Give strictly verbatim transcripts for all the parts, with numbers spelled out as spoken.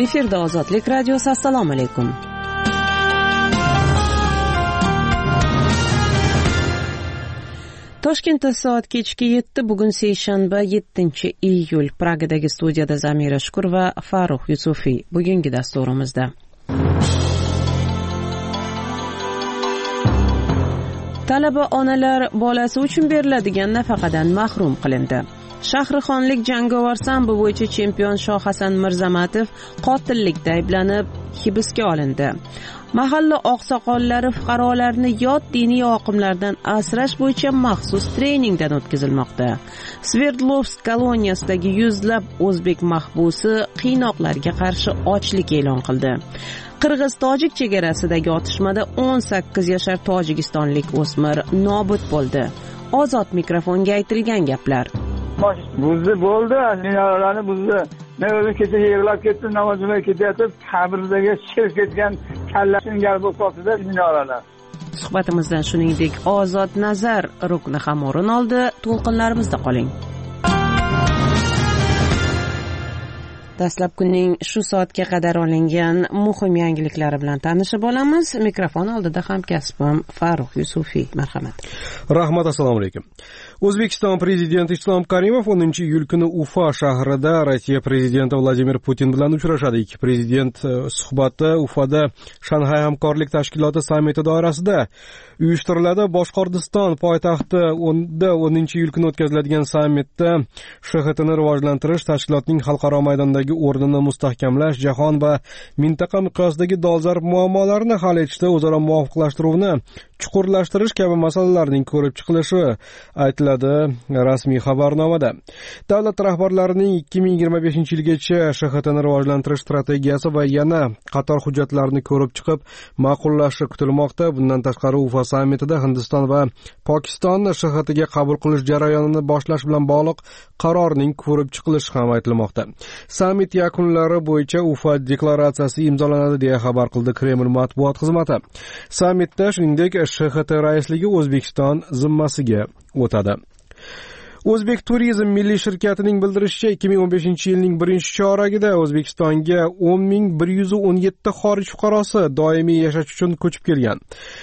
Efirda Ozodlik radiosi. Assalomu alaykum. Toshkentda soat kechki yetti. Bugun seshanba, yettinchi iyul. Pragadagi studiyada Zamira Shukur va Farruh Yusufiy. Bugungi dasturimizda talaba onalar bolasi uchun beriladigan nafaqadan mahrum qilindi. Shahrixonlik jangovar sambo bo'yicha chempion Shohhasan Mirzamatov qotillikda ayblanib hibsga olindi. Mahalla oqsoqollari fuqarolarni yot diniy oqimlardan asrash bo'yicha maxsus treningdan o'tkazilmoqda. Sverdlovsk koloniyasidagi yuzlab o'zbek mahbusi qiynoqlarga qarshi ochlik e'lon qildi. Qirg'iz-tojik chegarasidagi otishmada o'n sakkiz yashar tojikistonlik o'smir nobud bo'ldi. Ozod mikrofonga aytilgan gaplar. Buzdi bo'ldi, minoralarni buzdi. Men o'zim kecha yig'lab ketdim, namozimga ketayotib, qabrdagi shirk ketgan kallashin gal bo'lib qoldi minoralar. Suhbatimizdan shuningdek Ozod nazar rukni ham o'rin oldi. To'lqinlarimizda qoling. Dastlab kunning shu soatga qadar olingan muhim yangiliklari bilan tanishib olamiz. Mikrofon oldida hamkasbim Farruh Yusufiy. Marhamat. Rahmat, assalomu alaykum. O'zbekiston prezidenti Islom Karimov o'ninchi iyul kuni Ufa shahrida Rossiya prezidenti Vladimir Putin bilan uchrashadi. Ikki prezident suhbati Ufada Shanxay hamkorlik tashkiloti sammiti doirasida uyushtiriladi. Boshqirdiston poytaxti o'ninchi iyul kuni o'tkaziladigan sammitda Sh X Tni rivojlantirish, tashkilotning xalqaro maydondagi o'rnini mustahkamlash, jahon va mintaqa miqyosidagi dolzarb muammolarni hal etishda o'zaro muvofiqlashtiruvni chuqurlashtirish kabi masalalarning ko'rib chiqilishi aytiladi rasmiy xabarnomada. Davlat rahbarlarining ikki ming yigirma beshinchi yilgacha Sh X Tni rivojlantirish strategiyasi va yana qator hujjatlarni ko'rib chiqib ma'qullashi kutilmoqda. Bundan tashqari Ufa sammitida Hindiston va Pokistonni Sh X Tga qabul qilish jarayonini boshlash bilan bog'liq qarorning ko'rib chiqilishi ham aytilmoqda. Sammit yakunlari bo'yicha Ufa deklaratsiyasi imzolanadi deya xabar qildi Kreml matbuot xizmati. Sammitda shuningdek Sh X T raisligi O'zbekiston zimmasiga o'tadi. O'zbek turizm milliy shirkatining bildirishicha, ikki ming o'n beshinchi yilning birinchi choragida O'zbekistonga o'n ming bir yuz o'n yetti xorij fuqarosi doimiy yashash uchun ko'chib kelgan.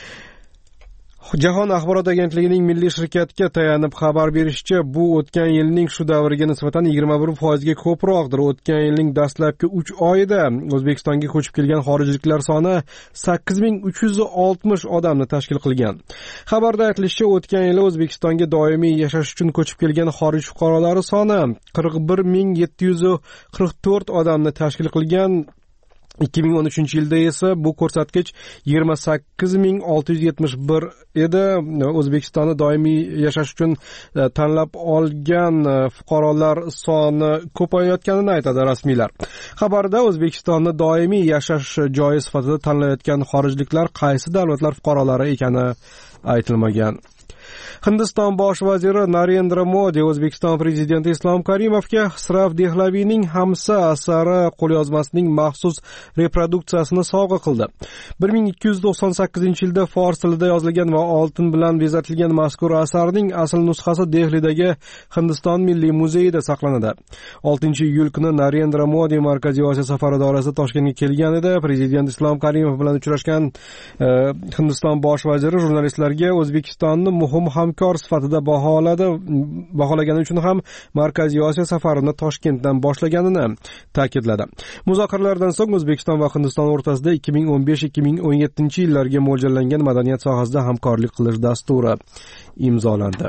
Jahon axborot agentligining milliy shirkatga tayanib xabar berishicha, bu o'tgan yilning shu davriga nisbatan yigirma bir foizga ko'proqdir. O'tgan yilning dastlabki uch oyida O'zbekistonga ko'chib kelgan xorijliklar soni sakkiz ming uch yuz oltmish odamni tashkil qilgan. Xabarda aytilishicha, o'tgan yili O'zbekistonga doimiy yashash uchun ko'chib kelgan xorij fuqarolari soni qirq bir ming yetti yuz qirq to'rt odamni tashkil qilgan. ikki ming o'n uchinchi yilda esa bu ko'rsatkich yigirma sakkiz ming olti yuz yetmish bir edi. O'zbekistonni doimiy yashash uchun tanlab olgan fuqarolar soni ko'payayotganini aytadi rasmiylar. Xabarda O'zbekistonni doimiy yashash joyi sifatida tanlayotgan xorijliklar qaysi davlatlar fuqarolari ekani aytilmagan. Hindiston bosh vaziri Narendra Modi O'zbekiston prezidenti Islom Karimovga Xisrav Dehlaviyning Hamsa asari qo'lyozmasining maxsus reproduksiyasini sovg'a qildi. bir ming ikki yuz to'qson sakkizinchi yilda fors tilida yozilgan va oltin bilan bezatilgan mazkur asarning asl nusxasi Dehlidagi Hindiston Milliy muzeyida saqlanadi. oltinchi iyul kuni Narendra Modi Markaziy Osiyo safari doirasida Toshkentga kelgan edi. Prezident Islom Karimov bilan uchrashgan e, Hindiston bosh vaziri jurnalistlarga O'zbekistonni muhim hamkor sifatida baholadi. Baholagani uchun ham Markaziy Osiyo safarini Toshkentdan boshlaganini ta'kidladi. Muzokaralardan so'ng O'zbekiston va Hindiston o'rtasida ikki ming o'n besh ikki ming o'n yettinchi yillarga mo'ljallangan madaniyat sohasida hamkorlik qilish dasturi imzolandi.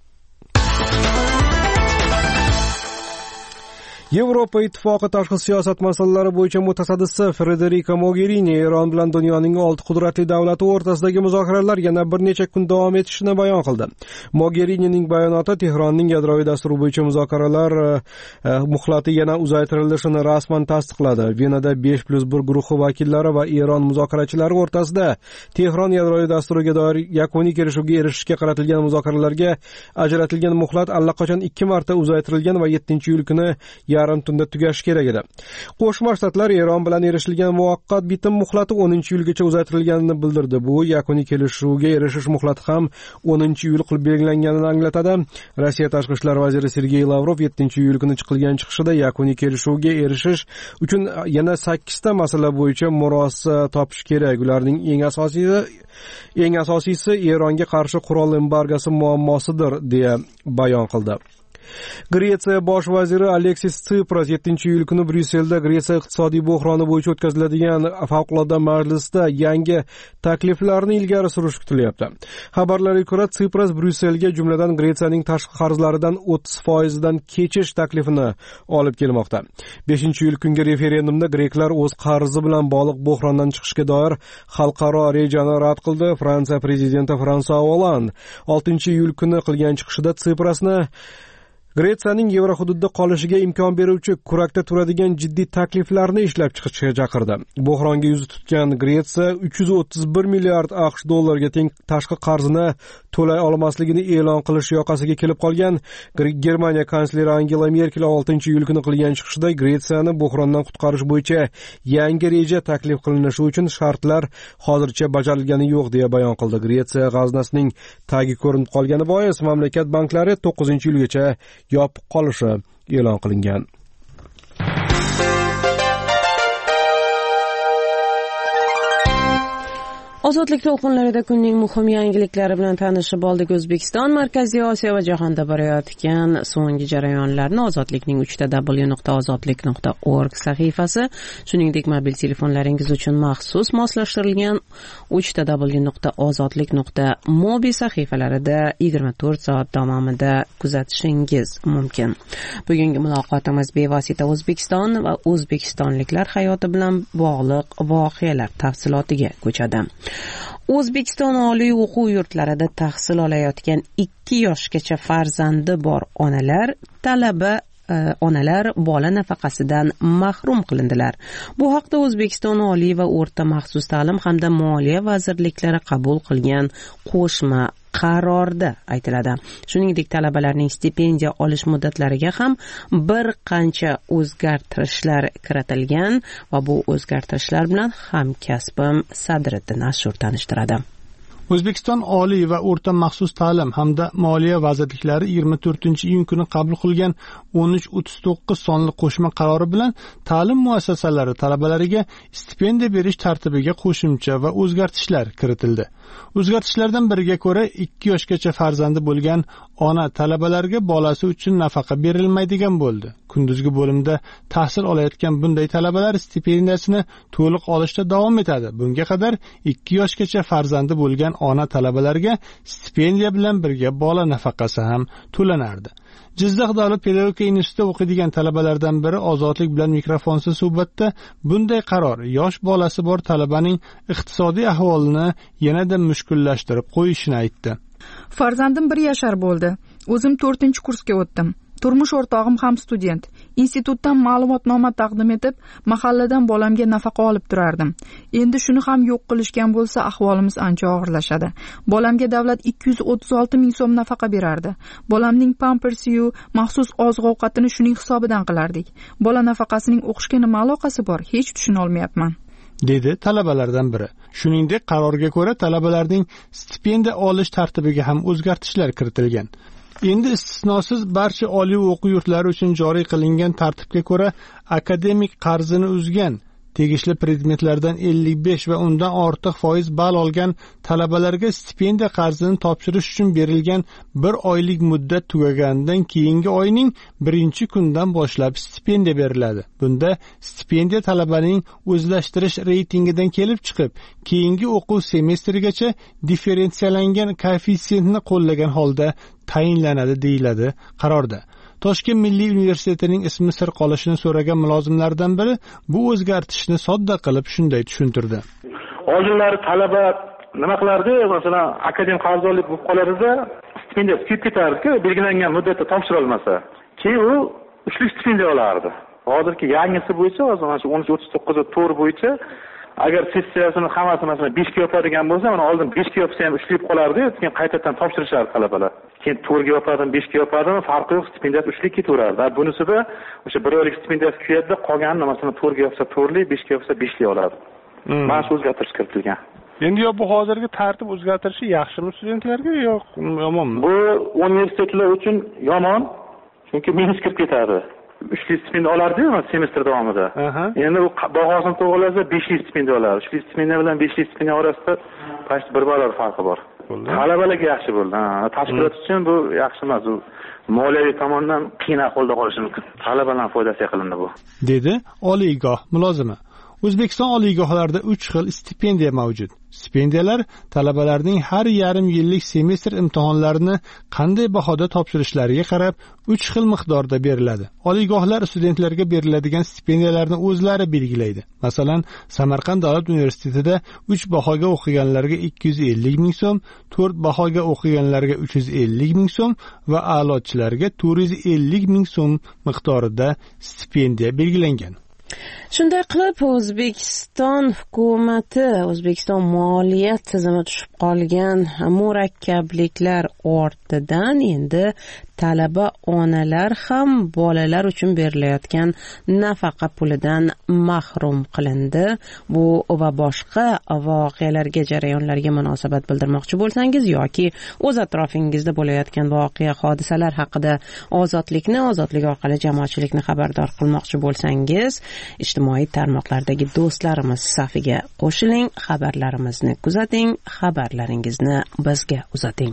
Yevropa Ittifoqi tashqi siyosat masalalari bo'yicha mutasaddisi Federica Mogherini Eron bilan dunyoning olti qudratli davlati o'rtasidagi muzokaralar yana bir necha kun davom etishini bayon qildi. Mogherinining bayonoti Tehronning yadroviy dasturi bo'yicha muzokaralar muhlati yana uzaytirilishini rasman tasdiqladi. Venada besh plus bir guruhi vakillari va Eron muzokarachilari o'rtasida Tehron yadroviy dasturiga doir yakuniy kelishuvga erishishga qaratilgan muzokaralarga ajratilgan muhlat allaqachon ikki marta uzaytirilgan va yettinchi iyul kuni yarim tunda tugashi kerak edi. Qo'shma Shtatlar Eron bilan erishilgan muvaqqat bitim muhlati o'ninchi iyulgacha uzatilganini bildirdi. Bu yakuniy kelishuvga erishish muhlati ham o'ninchi iyul qilib belgilanganini anglatadi. Rossiya tashqi ishlar vaziri Sergey Lavrov yettinchi iyul kuni chiqilgan chiqishida yakuniy kelishuvga erishish uchun yana sakkizta masala bo'yicha murosa topish kerak. Ularning eng asosiysi eng asosiysi Eronga qarshi qurol embargosi muammosidir deya bayon qildi. Gretsiya bosh vaziri Aleksis Tsipras yettinchi iyul kuni Bryusselda Gretsiya iqtisodiy bo'hroni bo'yicha o'tkaziladigan favqulodda majlisda yangi takliflarni ilgari surish kutilyapti. Xabarlarga ko'ra, Tsipras Bryusselga jumladan Gretsiyaning tashqi qarzlaridan o'ttiz foizdan kechish taklifini olib kelmoqda. beshinchi iyul kungi referendumda greklar o'z qarzi bilan bog'liq bo'hrondan chiqishga doir xalqaro rejani rad qildi. Fransiya prezidenti François Hollande oltinchi iyul kuni qilgan chiqishida Tsiprasni Gretsiyaning yevro hududida qolishiga imkon beruvchi kurakda turadigan jiddiy takliflarni ishlab chiqishga chaqirdi. Bo'hronga yuz tutgan Gretsiya uch yuz o'ttiz bir milliard AQSh dollariga teng tashqi qarzini to'lay olmasligini e'lon qilish yoqasiga kelib qolgan. Germaniya kansleri Angela Merkel oltinchi iyul kuni qilgan chiqishida Gretsiyani bo'hrondan qutqarish bo'yicha yangi reja taklif qilinishi uchun shartlar hozircha bajarilgani yo'q deya bayon qildi. Gretsiya g'aznasining tagi ko'rinib qolgani bois mamlakat banklari to'qqizinchi iyulgacha yopiq qolishi e'lon qilingan. Ozodlik to'lqinlarida kunning muhim yangiliklari bilan tanishib oldik. O'zbekiston, Markaziy Osiyo va jahonda borayotgan so'nggi jarayonlarni Ozodlikning uch w nuqta ozodlik nuqta org sahifasi, shuningdek mobil telefonlaringiz uchun maxsus moslashtirilgan uch w nuqta ozodlik nuqta mobi sahifalarida yigirma to'rt soat davomida kuzatishingiz mumkin. Bugungi muloqotimiz bevosita O'zbekiston va o'zbekistonliklar hayoti bilan bog'liq voqealar tafsilotiga ko'chadi. O'zbekiston oliy o'quv yurtlarida tahsil olayotgan ikki yoshgacha farzandi bor onalar talaba onalar bola nafaqasidan mahrum qilindilar. Bu haqda O'zbekiston oliy va o'rta maxsus ta'lim hamda moliya vazirliklari qabul qilgan qo'shma qarorda aytiladi. Shuningdek, talabalarning stipendiya olish muddatlariga ham bir qancha o'zgartirishlar kiritilgan va bu o'zgartirishlar bilan hamkasbim Sadriddin Ashur tanishtiradi. O'zbekiston oliy va o'rta maxsus ta'lim hamda moliya vazirliklari yigirma to'rtinchi iyun kuni qabul qilgan o'n uch o'ttiz to'qqiz sonli qo'shma qarori bilan ta'lim muassasalari talabalariga stipendiya berish tartibiga qo'shimcha va o'zgartirishlar kiritildi. O'zgartirishlardan biriga ko'ra, ikki yoshgacha farzandi bo'lgan ona talabalarga bolasi uchun nafaqa berilmaydigan bo'ldi. Kunduzgi bo'limda tahsil olayotgan bunday talabalar stipendiyasini to'liq olishda davom etadi. Bunga qadar ikki yoshgacha farzandi bo'lgan ona talabalarga stipendiya bilan birga bola nafaqasi ham to'lanardi. Jizzax davlat pedagogika institutida o'qiydigan talabalardan biri Ozodlik bilan mikrofonsiz suhbatda bunday qaror yosh bolasi bor talabaning iqtisodiy ahvolini yanada mushkullashtirib qo'yishini aytdi. Farzandim bir yashar bo'ldi. O'zim to'rtinchi kursga o'tdim. Turmush o'rtog'im ham student. Institutdan ma'lumotnoma taqdim etib, mahalladan bolamga nafaqa olib turardim. Endi shuni ham yo'q qilishgan bo'lsa, ahvolimiz ancha og'irlashadi. Bolamga davlat ikki yuz o'ttiz olti ming so'm nafaqa berardi. Bolamning pampersiyu maxsus oziq-ovqatini shuning hisobidan qilardik. Bola nafaqasining o'qishga nima aloqasi bor? Hech tushuna olmayapman, dedi talabalardan biri. Shuningdek, qarorga ko'ra talabalarning stipendiya olish tartibiga ham o'zgartirishlar kiritilgan. Endi istisnosiz barcha oliy o'quv yurtlari uchun joriy qilingan tartibga ko'ra akademik qarzini uzgan, tegishli predmetlardan ellik besh va undan ortiq foiz ball olgan talabalarga stipendiya qarzini topshirish uchun berilgan bir oylik muddat tugaganidan keyingi oyning birinchi kundan boshlab stipendiya beriladi. Bunda stipendiya talabaning o'zlashtirish reytingidan kelib chiqib, keyingi o'quv semestrigacha differensiyalangan koeffitsiyentni qo'llagan holda tayinlanadi deyiladi qarorda. Toshkent Milliy universitetining ismi sir qolishini so'ragan mulozimlardan biri bu o'zgartirishni sodda qilib shunday tushuntirdi. Oldinlari talaba nima qilardi? Masalan, akademik qarzdorlik bo'lib qolarida stipendiya kuyib ketardi-ku, belgilangan muddatda topshira olmasa. Keyin u uchlik stipendiya olardi. Hozirgi yangisi bo'yicha, masalan, shu o'n uch o'ttiz to'qqiz to'rt bo'yicha agar sessiyasini hammasi masalan besh ga yopadigan bo'lsa, mana oldin besh ga yopsa ham uchlik qolardi, keyin qaytadan topshirishardi talabalar. keyin to'rtga yopadim, beshga yopadim, farqi yo'q, stipendiyasi uchlik ketaverardi. Bunisida o'sha bir oylik stipendiyasi kuyadi, qolganini masalan to'rtga yopsa to'rtlik, beshga yopsa beshlik oladi. Mana shu o'zgartirish kiritilgan. Endi yo bu hozirgi tartib o'zgartirishi yaxshimi studentlarga yo'q yomonmi? Bu universitetlar uchun yomon, chunki minus kirib ketadi. uchlik stipendiya olardi-yu semestr davomida. Endi u bahosini to'g'rilasa beshlik stipendiya oladi. uchlik stipendiya bilan beshlik stipendiya orasida past bir barobar farqi bor. Talabalarga yaxshi bo'ldi. Ha, tashkilot uchun bu yaxshi emas. U moliyaviy tomondan qiyin ahvolda qolishi mumkin. Talabalarning foydasiga qilindi bu. Dedi oliygoh mulozimi. O'zbekiston oliygohlarida uch xil stipendiya mavjud. Stipendiyalar talabalarning har yarim yillik semestr imtihonlarini qanday bahoda topshirishlariga qarab uch xil miqdorda beriladi. Oliygohlar studentlarga beriladigan stipendiyalarni o'zlari belgilaydi. Masalan, Samarqand davlat universitetida uch bahoga o'qiganlarga ikki yuz ellik ming so'm, to'rt bahoga o'qiganlarga uch yuz ellik ming so'm va a'lochilarga to'rt yuz ellik ming so'm miqdorida stipendiya belgilangan. Shunday qilib O'zbekiston hukumati O'zbekiston moliya tizimi tushib qolgan murakkabliklar ortidan endi talaba onalar ham bolalar uchun berilayotgan nafaqa pulidan mahrum qilindi. Bu va boshqa voqealarga, jarayonlarga munosabat bildirmoqchi bo'lsangiz yoki o'z atrofingizda bo'layotgan voqea, hodisalar haqida ozodlikni, ozodlik orqali jamoatchilikni xabardor qilmoqchi bo'lsangiz, ijtimoiy tarmoqlardagi do'stlarimiz safiga qo'shiling, xabarlarimizni kuzating, xabarlaringizni bizga uzating.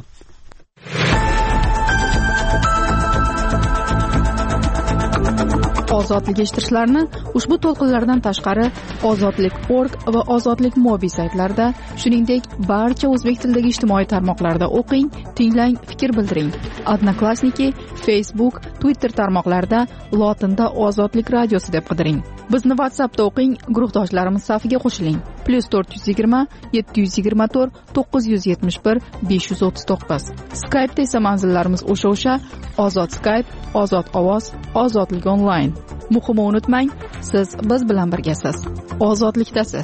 Ozodlik eshittirishlarni ushbu to'lqinlardan tashqari ozodlik nokta org va ozodlik mobi saytlarida, shuningdek barcha o'zbek tilidagi ijtimoiy tarmoqlarda o'qing, tinglang, fikr bildiring. Odnoklassniki, Facebook, Twitter tarmoqlarida lotinda Ozodlik radiosi deb qidiring. Bizni WhatsAppda o'qing, guruhdoshlarimiz safiga qo'shiling. plus to'rt yuz yigirma yetti yuz yigirma to'rt to'qqiz yuz yetmish bir besh yuz o'ttiz to'qqiz. Skype'da esa manzillarimiz o'sha-o'sha: Ozod Skype, Ozod ovoz, Ozodlik onlayn. Muhimi unutmang, siz biz bilan birgasiz. Ozodlikdasiz.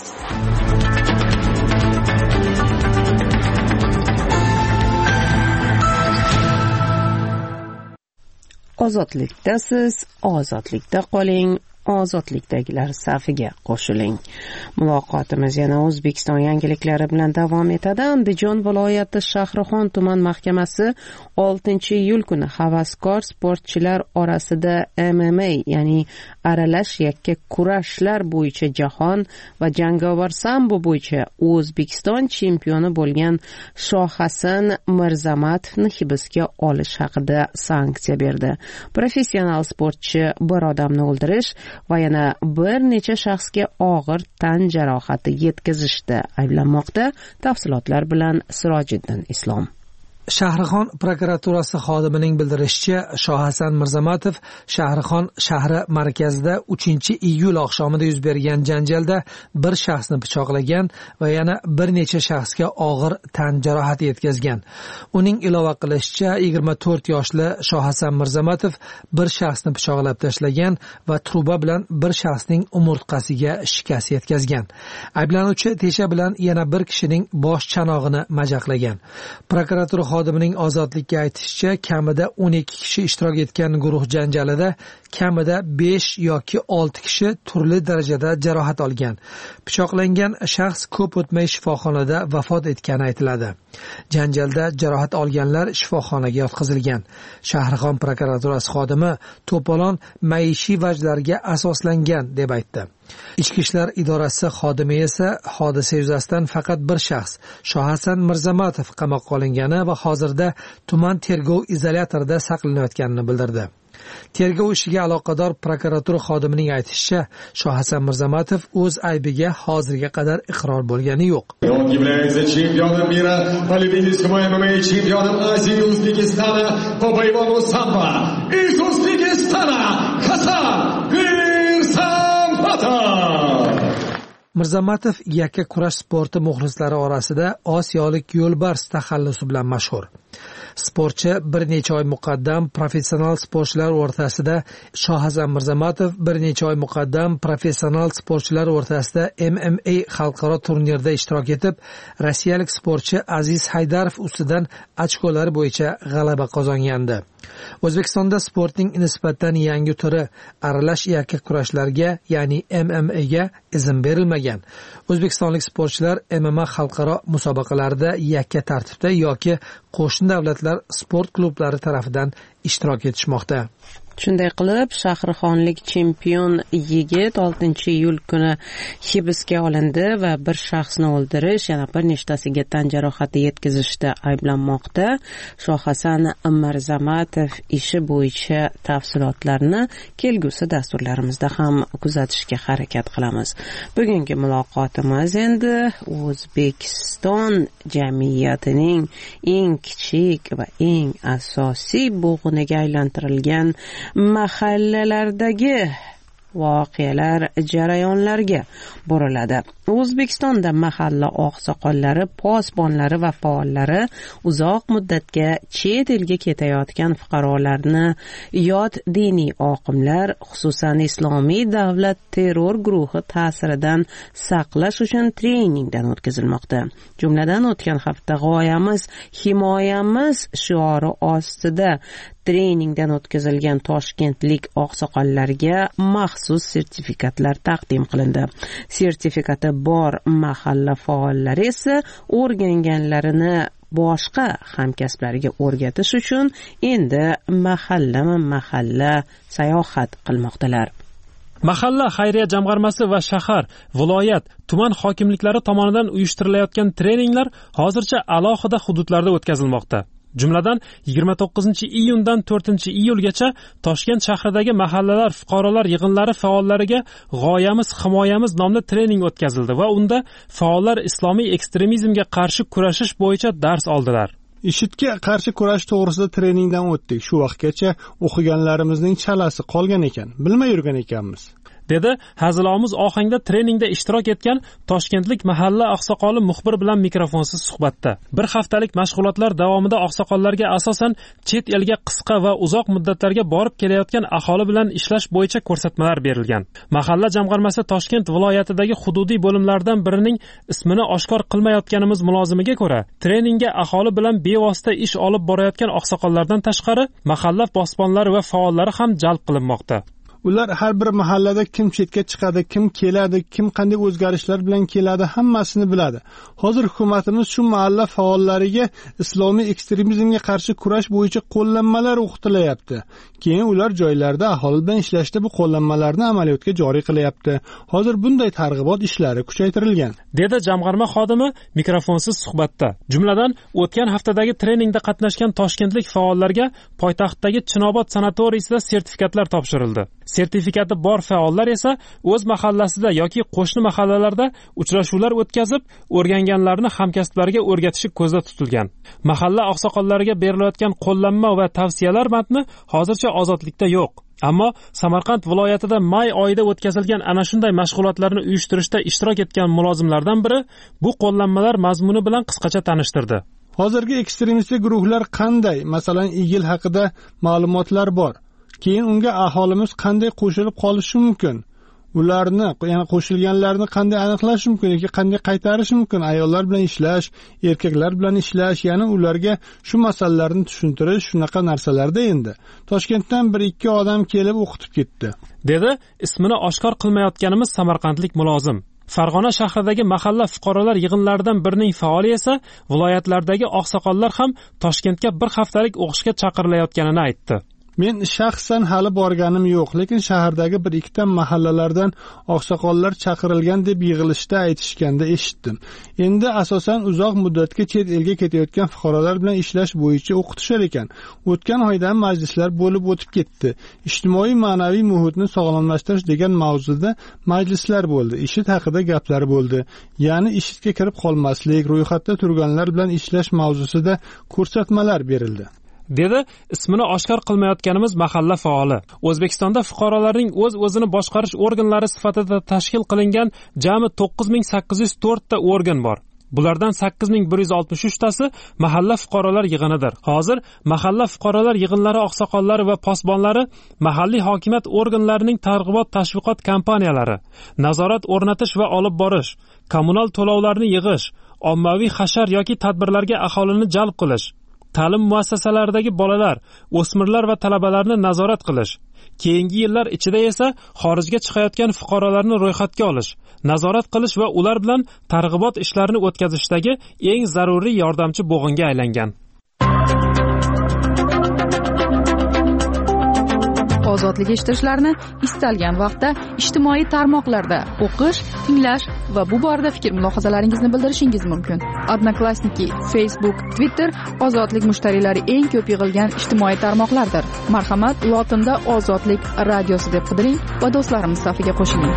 Ozodlikdasiz, ozodlikda qoling. Ozodlikdagilar safiga qo'shiling. Muloqotimiz yana O'zbekiston yangiliklari bilan davom etadi. Andijon viloyati Shahrixon tuman mahkamasi oltinchi iyul kuni havaskor sportchilar orasida M M A, ya'ni aralash yakka kurashlar bo'yicha jahon va jangovar sambo bo'yicha O'zbekiston chempioni bo'lgan Shohasan Mirzamatovni hibsga olish haqida sanksiya berdi. Professional sportchi bir odamni o'ldirish va yana bir necha shaxsga og'ir tan jarohati yetkazishda ayblanmoqda. Tafsilotlar bilan Sirojiddin Islom. Shahrixon prokuraturasi xodimining bildirishicha, Shohasan Mirzamatov Shahrixon shahri markazida uchinchi iyul oqshomida yuz bergan janjalda bir shaxsni pichoqlagan va yana bir necha shaxsga og'ir tan jarohati yetkazgan. Uning ilova qilishicha, yigirma to'rt yoshli Shohasan Mirzamatov bir shaxsni pichoqlab tashlagan va truba bilan bir shaxsning umurtqasiga shikast yetkazgan. Ayblanuvchi tesha bilan yana bir kishining bosh chanog'ini majaqlagan. Prokuratura xodimining ozodlikka aytishicha, kamida o'n ikki kishi ishtirok etgan guruh janjalida kamida besh yoki olti kishi turli darajada jarohat olgan. Pichoqlangan shaxs ko'p o'tmay shifoxonada vafot etgani aytiladi. Janjalda jarohat olganlar shifoxonaga yotqizilgan. Shahrixon prokuraturasi xodimi to'polon maishiy vajlarga asoslangan deb aytdi. Ichki ishlar idorasi xodimi esa hodisa yuzasidan faqat bir shaxs, Shohasan Mirzamatov qamoqqa olingani va hozirda tuman tergov izolyatorida saqlanayotganini bildirdi. Tergov ishiga aloqador prokuratura xodimining aytishicha, Shohasan Mirzamatov o'z aybiga hozirga qadar iqror bo'lgani yo'q. Он является чемпионом мира по любительскому эм эм а, чемпионом Азии и Узбекистана по боевому самбо. Из Узбекистана Хасан Мирзаматов. Mirzamatov yakka kurash sporti muxlislari orasida Osiyolik yo'lbars taxallusi bilan mashhur. Sportchi bir necha oy muqaddam professional sportchilar o'rtasida Shohasan Mirzamatov bir necha oy muqaddam professional sportchilar o'rtasida M M A xalqaro turnirida ishtirok etib, rossiyalik sportchi Aziz Haydarov ustidan ochkolar bo'yicha g'alaba qozongandi. O'zbekistonda sportning nisbatan yangi turi aralash yakka kurashlarga, ya'ni M M A ga izn berilmagan. O'zbekistonlik sportchilar M M A xalqaro musobaqalarida yakka tartibda yoki qo'shni davlatlar sport klublari tarafidan ishtirok etishmoqda. Shunday qilib, Shahrixonlik chempion yigit oltinchi iyul kuni hibsga olindi va bir shaxsni o'ldirish, yana bir nechtasiga tan jarohati yetkazishda ayblanmoqda. Shohasan Mirzamatov ishi bo'yicha tafsilotlarni kelgusi dasturlarimizda ham kuzatishga harakat qilamiz. Bugungi muloqotimiz endi O'zbekiston jamiyatining eng kichik va eng asosiy bo'g'iniga aylantirilgan mahallalardagi voqealar jarayonlarga buriladi. O'zbekistonda mahalla oqsoqollari, posbonlari va faollari uzoq muddatga chet elga ketayotgan fuqarolarni yot diniy oqimlar, xususan islomiy davlat terror guruhi ta'siridan saqlash uchun treningdan o'tkazilmoqda. Jumladan o'tgan hafta g'oyamiz himoyamiz shiori ostida treningdan o'tkazilgan toshkentlik oqsoqollarga maxsus sertifikatlar taqdim qilindi. Sertifikati bor mahalla faollari esa o'rganganlarini boshqa hamkasblariga o'rgatish uchun endi mahallama-mahalla sayohat qilmoqdalar. Mahalla xayriya jamg'armasi va shahar, viloyat, tuman hokimliklari tomonidan uyushtirilayotgan treninglar hozircha alohida hududlarda o'tkazilmoqda. Jumladan yigirma to'qqizinchi iyundan to'rtinchi iyulgacha Toshkent shahridagi mahallalar fuqarolar yig'inlari faollariga g'oyamiz himoyamiz nomli trening o'tkazildi va unda faollar islomiy ekstremizmga qarshi kurashish bo'yicha dars oldilar. IShIDga qarshi kurash to'g'risida treningdan o'tdik. Shu vaqtgacha o'qiganlarimizning chalasi qolgan ekan, bilmay yurgan ekanmiz. dedi hazilomuz ohangda treningda ishtirok etgan toshkentlik mahalla oqsoqoli muxbir bilan mikrofonsiz suhbatda. Bir haftalik mashg'ulotlar davomida oqsoqollarga asosan chet elga qisqa va uzoq muddatlarga borib kelayotgan aholi bilan ishlash bo'yicha ko'rsatmalar berilgan. Mahalla jamg'armasi Toshkent viloyatidagi hududiy bo'limlardan birining ismini oshkor qilmayotganimiz mulozimiga ko'ra, treningga aholi bilan bevosita ish olib borayotgan oqsoqollardan tashqari mahalla posbonlari va faollari ham jalb qilinmoqda. Ular har bir mahallada kim chetga chiqadi, kim keladi, kim qanday o'zgarishlar bilan keladi, hammasini biladi. Hozir hukumatimiz shu mahalla faollariga islomiy ekstremizmga qarshi kurash bo'yicha qo'llanmalar o'qitilayapti. Keyin ular joylarda aholi bilan ishlashda bu qo'llanmalarni amaliyotga joriy qilyapti. Hozir bunday targ'ibot ishlari kuchaytirilgan, dedi jamg'arma xodimi mikrofonsiz suhbatda. Jumladan, o'tgan haftadagi treningda qatnashgan toshkentlik faollarga poytaxtdagi Chinobod sanatoriyasida sertifikatlar topshirildi. Sertifikati bor faollar esa o'z mahallasida yoki qo'shni mahallalarda uchrashuvlar o'tkazib, o'rganganlarini hamkasblariga o'rgatishi ko'zda tutilgan. Mahalla oqsoqollariga berilayotgan qo'llanma va tavsiyalar matni hozircha ozodlikda yo'q. Ammo Samarqand viloyatida may oyida o'tkazilgan ana shunday mashg'ulotlarni uyushtirishda ishtirok etgan mulozimlardan biri bu qo'llanmalar mazmuni bilan qisqacha tanishtirdi. Hozirgi ekstremistik guruhlar qanday? Masalan, IGIL haqida ma'lumotlar bor. Keyin unga aholimiz qanday qo'shilib qolishi mumkin? Ularni, ya'ni qo'shilganlarni qanday aniqlash mumkin yoki qanday qaytarish mumkin? Ayollar bilan ishlash, erkaklar bilan ishlash, ya'ni ularga shu masalalarni tushuntirish, shunaqa narsalarda endi. Toshkentdan bir ikki odam kelib o'qitib ketdi, dedi ismini oshkor qilmayotganimiz samarqandlik mulozim. Farg'ona shahridagi mahalla fuqarolar yig'inlaridan birining faoli esa viloyatlardagi oqsoqollar ham Toshkentga bir haftalik o'qishga chaqirilayotganini aytdi. Men shaxsan hali borganim yo'q, lekin shahardagi bir ikkita mahallalardan oqsoqollar chaqirilgan deb yig'ilishda aytishganda eshitdim. Endi asosan uzoq muddatga chet elga ketayotgan fuqarolar bilan ishlash bo'yicha o'qitishar ekan. O'tgan oydan majlislar bo'lib o'tib ketdi. Ijtimoiy ma'naviy muhitni sog'lomlashtirish degan mavzuda majlislar bo'ldi. IShID haqida gaplar bo'ldi. Ya'ni IShIDga kirib qolmaslik, ro'yxatda turganlar bilan ishlash mavzusida ko'rsatmalar berildi, dedi ismini oshkor qilmayotganimiz mahalla faoli. O'zbekistonda fuqarolarning o'z-o'zini boshqarish organlari sifatida tashkil qilingan jami to'qqiz ming sakkiz yuz to'rt ta organ bor. Bulardan sakkiz ming bir yuz oltmish uch tasi mahalla fuqarolar yig'inidir. Hozir mahalla fuqarolar yig'inlari oqsoqollari va posbonlari mahalliy hokimiyat organlarining targ'ibot tashviqot kampaniyalari, nazorat o'rnatish va olib borish, kommunal to'lovlarni yig'ish, ommaviy hashar yoki tadbirlarga aholini jalb qilish, ta'lim muassasalaridagi bolalar, o'smirlar va talabalarni nazorat qilish, keyingi yillar ichida esa xorijga chiqayotgan fuqarolarni ro'yxatga olish, nazorat qilish va ular bilan targ'ibot ishlarini o'tkazishdagi eng zaruriy yordamchi bo'g'inga aylangan. Ozodlik eshitishlarini istalgan vaqtda ijtimoiy tarmoqlarda o'qish, tinglash va bu borada fikr mulohazalaringizni bildirishingiz mumkin. Odnoklassniki, Facebook, Twitter ozodlik mushtariylari eng ko'p yig'ilgan ijtimoiy tarmoqlardir. Marhamat, lotinda Ozodlik radiosi deb qidiring va do'stlarimiz safiga qo'shiling.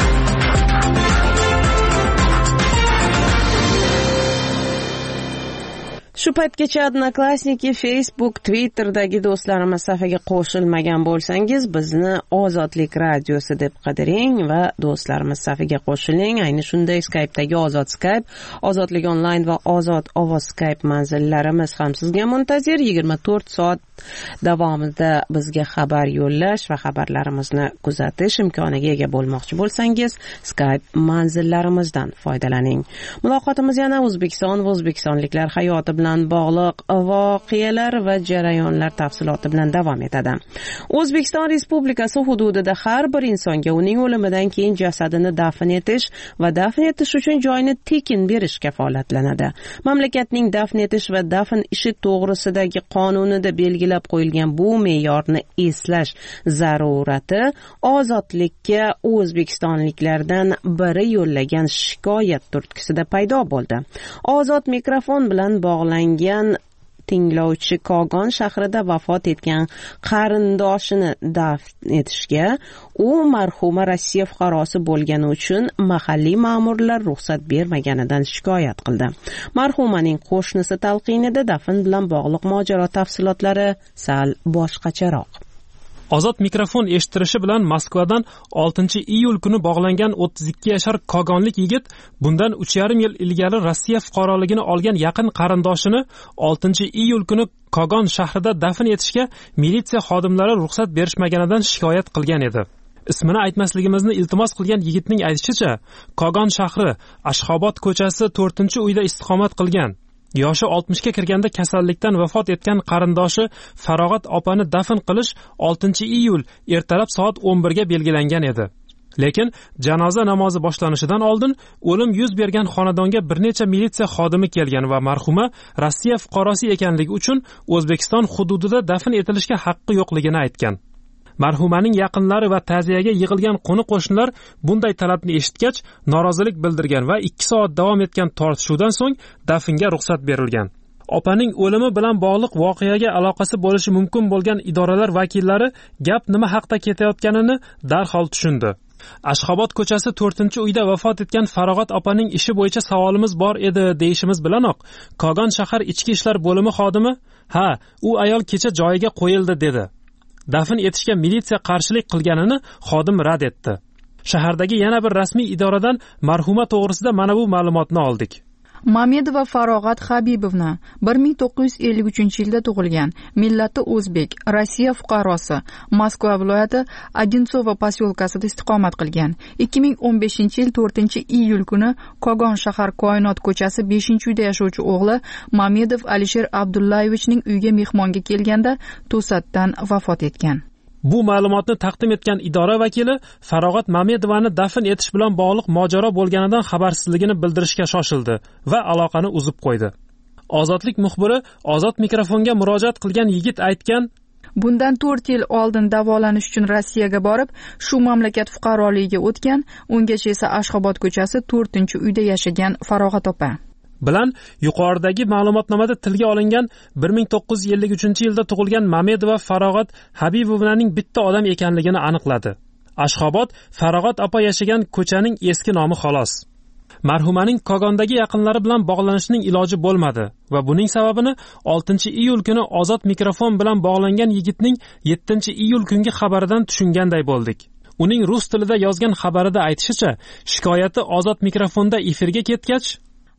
Shu paytgacha Odnoklassniki, Facebook, Twitter'dagi do'stlarimiz safiga qo'shilmagan bo'lsangiz, bizni Ozodlik radiosi deb qidiring va do'stlarimiz safiga qo'shiling. Ayni shunday Skype'dagi Ozod Skype, Ozodlik onlayn va Ozod ovoz Skype manzillarimiz ham sizga muntazir. yigirma to'rt soat davomida bizga xabar yo'llash va xabarlarimizni kuzatish imkoniga ega bo'lmoqchi bo'lsangiz, Skype manzillarimizdan foydalaning. Muloqotimiz yana O'zbekiston va o'zbekistonliklar hayoti bilan bog'liq voqealar va jarayonlar tafsiloti bilan davom etadi. O'zbekiston Respublikasi hududida har bir insonga uning o'limidan keyin jasadini dafn etish va dafn etish uchun joyni tekin berish kafolatlanadi. Mamlakatning dafn etish va dafn ishi to'g'risidagi qonunida belgilab qo'yilgan bu me'yorni eslash zarurati Ozodlikka o'zbekistonliklardan biri yo'llagan shikoyat turtkisida paydo bo'ldi. Ozod mikrofon bilan bog'langan tinglovchi Kogon shahrida vafot etgan qarindoshini dafn etishga u marhuma Rossiya fuqarosi bo'lgani uchun mahalliy ma'murlar ruxsat bermaganidan shikoyat qildi. Marhumaning qo'shnisi talqinida dafn bilan bog'liq mojaro tafsilotlari sal boshqacharoq. Ozod mikrofon eshittirishi bilan Moskvadan oltinchi iyul kuni bog'langan o'ttiz ikki yashar kogonlik yigit bundan uch yarim yil ilgari Rossiya fuqaroligini olgan yaqin qarindoshini oltinchi iyul kuni Kogon shahrida dafn etishga militsiya xodimlari ruxsat berishmaganidan shikoyat qilgan edi. Ismini aytmasligimizni iltimos qilgan yigitning aytishicha, Kogon shahri Ashxobod ko'chasi to'rtinchi uyda istiqomat qilgan. Yoshi oltmishga kirganda kasallikdan vafot etgan qarindoshi Farog'at opani dafn qilish oltinchi iyul ertalab soat o'n birga belgilangan edi. Lekin janoza namozi boshlanishidan oldin o'lim yuz bergan xonadonga bir necha militsiya xodimi kelgan va marhuma Rossiya fuqarosi ekanligi uchun O'zbekiston hududida dafn etilishga haqqi yo'qligini aytgan. Marhumaning yaqinlari va ta'ziyaga yig'ilgan qo'ni-qo'shnilar bunday talabni eshitgach norozilik bildirgan va ikki soat davom etgan tortishuvdan so'ng dafnga ruxsat berilgan. Opaning o'limi bilan bog'liq voqeaga aloqasi bo'lishi mumkin bo'lgan idoralar vakillari gap nima haqda ketayotganini darhol tushundi. Ashxobod ko'chasi to'rtinchi uyda vafot etgan Farog'at opaning ishi bo'yicha savolimiz bor edi deyishimiz bilanoq, Kogon shahar ichki ishlar bo'limi xodimi, "Ha, u ayol kecha joyiga qo'yildi" dedi. Dafn etishga militsiya qarshilik qilganini xodim rad etdi. Shahardagi yana bir rasmiy idoradan marhuma to'g'risida mana bu ma'lumotni oldik. Mamedova Farog'at Habibovna bir ming to'qqiz yuz ellik uchinchi yilda tug'ilgan, millati o'zbek, Rossiya fuqarosi, Moskva viloyati Odintsova posyolkasida istiqomat qilgan. ikki ming o'n beshinchi yil to'rtinchi iyul kuni Kogon shahar Koinot ko'chasi beshinchi uyda yashovchi o'g'li Mamedov Alisher Abdullayevichning uyiga mehmonga kelganda to'satdan vafot etgan. Bu ma'lumotni taqdim etgan idora vakili Farog'at Mamedovani dafn etish bilan bog'liq mojaro bo'lganidan xabarsizligini bildirishga shoshildi va aloqani uzib qo'ydi. Ozodlik muxbiri Ozod mikrofonga murojaat qilgan yigit aytgan: Bundan to'rt yil oldin davolanish uchun Rossiyaga borib, shu mamlakat fuqaroligiga o'tgan, ungacha esa Ashxobod ko'chasi to'rtinchi uyda yashagan Farog'at opa bilan yuqoridagi ma'lumotnomada tilga olingan bir ming to'qqiz yuz ellik uchinchi yilda tug'ilgan Mamedova Farog'at Habibovnaning bitta odam ekanligini aniqladi. Ashxobod Farog'at opa yashagan ko'chaning eski nomi xolos. Marhumaning Kogondagi yaqinlari bilan bog'lanishining iloji bo'lmadi va buning sababini oltinchi iyul kuni Ozod mikrofon bilan bog'langan yigitning yettinchi iyul kungi xabaridan tushunganday bo'ldik. Uning rus tilida yozgan xabarida aytishicha, shikoyati Ozod mikrofonda efirga ketgach,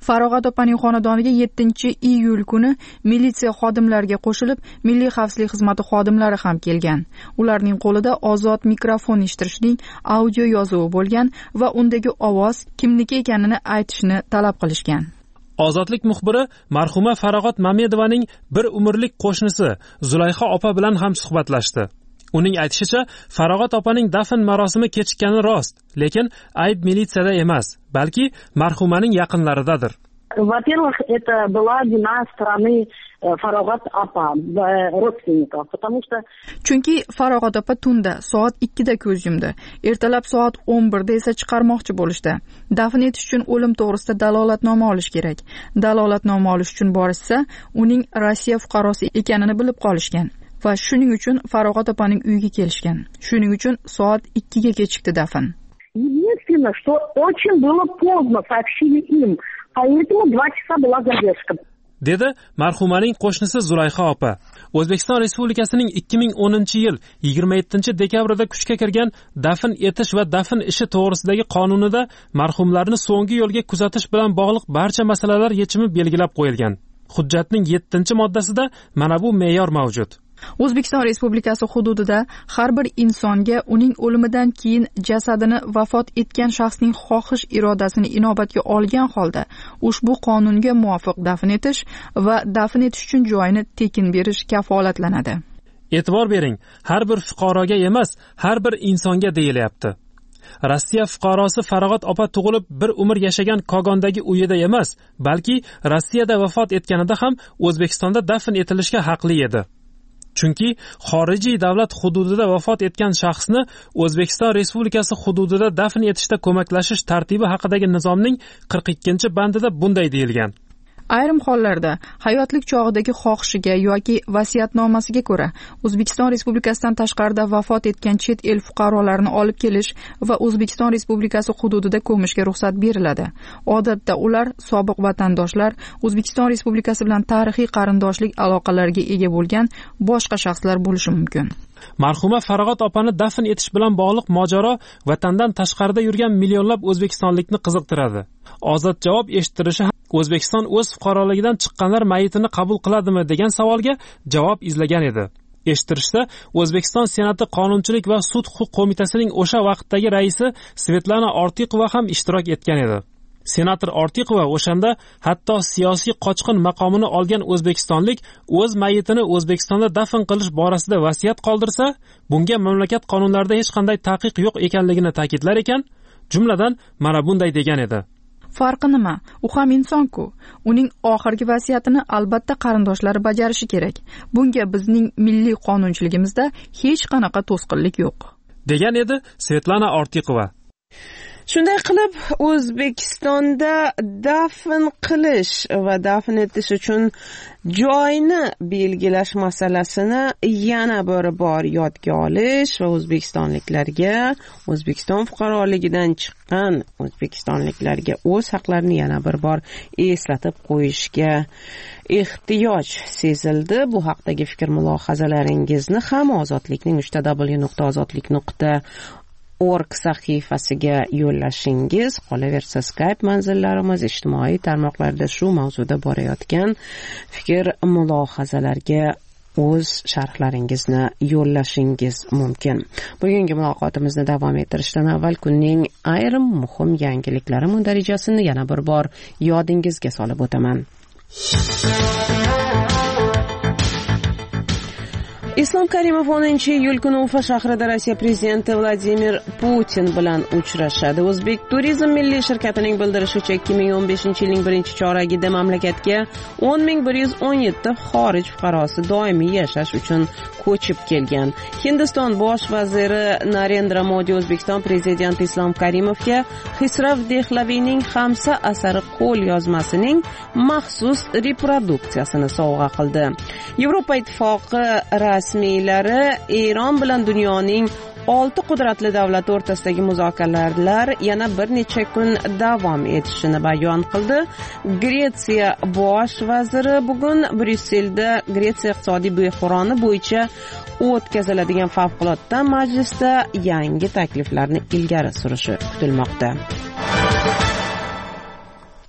Farog'at opaning xonadoniga yettinchi iyul kuni militsiya xodimlariga qo'shilib Milliy xavfsizlik xizmati xodimlari ham kelgan. Ularning qo'lida ozod mikrofon eshittirishning audio yozuvi bo'lgan va undagi ovoz kimniki ekanini aytishni talab qilishgan. Ozodlik muxbiri marhuma Farog'at Mamedovaning bir umrlik qo'shnisi Zulayxa opa bilan ham suhbatlashdi. Uning aytishicha, Farog'at opaning dafn marosimi kechikkani rost, lekin ayb militsiyada emas, balki marhumaning yaqinlaridadir. Во-первых, это была вина стороны Farog'at opa родственников, потому что chunki Farog'at opa tunda soat ikkida ko'z yumdi. Ertalab soat o'n birda esa chiqarmoqchi bo'lishdi. Dafn etish uchun o'lim to'g'risida dalolatnoma olish kerak. Dalolatnoma olish uchun borishsa, uning Rossiya fuqarosi ekanini bilib qolishgan. Va shuning uchun Farog'at opaning uyiga kelishgan. Shuning uchun soat ikkiga kechikdi dafn. Единственное, что очень было поздно сообщили им, поэтому два часа была задержка. Dedi marhumaning qo'shnisi Zulayxa opa. O'zbekiston Respublikasining ikki ming o'ninchi yil yigirma yettinchi dekabrda kuchga kirgan dafn etish va dafn ishi to'g'risidagi qonunida marhumlarni so'nggi yo'lga kuzatish bilan bog'liq barcha masalalar yechimi belgilab qo'yilgan. Hujjatning yettinchi moddasida mana bu me'yor mavjud. O'zbekiston Respublikasi hududida har bir insonga uning o'limidan keyin jasadini vafot etgan shaxsning xohish irodasini inobatga olgan holda ushbu qonunga muvofiq dafn etish va dafn etish uchun joyini tekin berish kafolatlanadi. E'tibor bering, har bir fuqaroga emas, har bir insonga deyilyapti. Rossiya fuqarosi Farog'at opa tug'ilib bir umr yashagan Kogondagi uyida emas, balki Rossiyada vafot etganida ham O'zbekistonda dafn etilishga haqli edi. Chunki xorijiy davlat hududida vafot etgan shaxsni O'zbekiston Respublikasi hududida dafn etishda ko'maklashish tartibi haqidagi nizomning qirq ikkinchi bandida bunday deyilgan. Ayrim hollarda hayotlik chog'idagi xohishiga yoki vasiyatnomasiga ko'ra O'zbekiston Respublikasidan tashqarida vafot etgan chet el fuqarolarini olib kelish va O'zbekiston Respublikasi hududida ko'mishga ruxsat beriladi. Odatda ular sobiq vatandoshlar, O'zbekiston Respublikasi bilan tarixiy qarindoshlik aloqalariga ega bo'lgan boshqa shaxslar bo'lishi mumkin. Marhuma Farog'at opani dafn etish bilan bog'liq mojaro vatandan tashqarida yurgan millionlab o'zbekistonlikni qiziqtiradi. Ozod javob eshittirishi ham O'zbekiston o'z fuqaroligidan chiqqanlar mayitini qabul qiladimi degan savolga javob izlagan edi. Eshittirishda O'zbekiston Senati Qonunchilik va sud huquq qo'mitasining o'sha vaqtdagi raisi Svetlana Ortiqova ham ishtirok etgan edi. Senator Ortiqova o'shanda hatto siyosiy qochqin maqomini olgan o'zbekistonlik o'z mayitini O'zbekistonda dafn qilish borasida vasiyat qoldirsa, bunga mamlakat qonunlarida hech qanday taqiq yo'q ekanligini ta'kidlar ekan, jumladan mana bunday degan edi. Farqi nima? U ham inson-ku. Uning oxirgi vasiyatini albatta qarindoshlari bajarishi kerak. Bunga bizning milliy qonunchiligimizda hech qanaqa to'sqinlik yo'q, degan edi Svetlana Ortiqova. Shunday qilib, O'zbekistonda dafn qilish va dafn etish uchun joyni belgilash masalasini yana bir bor yodga olish va o'zbekistonliklarga, O'zbekiston fuqaroligidan chiqqan o'zbekistonliklarga o'z haqlarini yana bir bor eslatib qo'yishga ehtiyoj sezildi. Bu haqdagi fikr mulohazalaringizni ham ozodlikning uch w nuqta ozodlik nuqta org sahifasiga yo'llashingiz qolaversa. Skype manzillarimiz, ijtimoiy tarmoqlarda shu mavzuda borayotgan fikr mulohazalarga o'z sharhlaringizni yo'llashingiz mumkin. Bugungi muloqotimizni davom ettirishdan avval kunning ayrim muhim yangiliklari mundarajasini yana bir bor yodingizga solib o'taman. Islom Karimov o'ninchi iyul kuni Ufa shahrida Rossiya prezidenti Vladimir Putin bilan uchrashadi. O'zbek Turizm milliy shirkatining bildirishicha ikki ming o'n beshinchi yilning birinchi choragida mamlakatga o'n ming bir yuz o'n yetti xorij fuqarosi doimiy yashash uchun ko'chib kelgan. Hindiston bosh vaziri Narendra Modi O'zbekiston prezidenti Islom Karimovga Xisrav Dehlaviyning Xamsa asari qo'l yozmasining maxsus reproduksiyasini sovg'a qildi. Yevropa Ittifoqi rasmiylari Eron bilan dunyoning olti qudratli davlat o'rtasidagi muzokaralar yana bir necha kun davom etishini bayon qildi. Gretsiya bosh vaziri bugun Bryusselda Gretsiya iqtisodiy buhroni bo'yicha o'tkaziladigan favqulodda majlisda yangi takliflarni ilgari surishi kutilmoqda.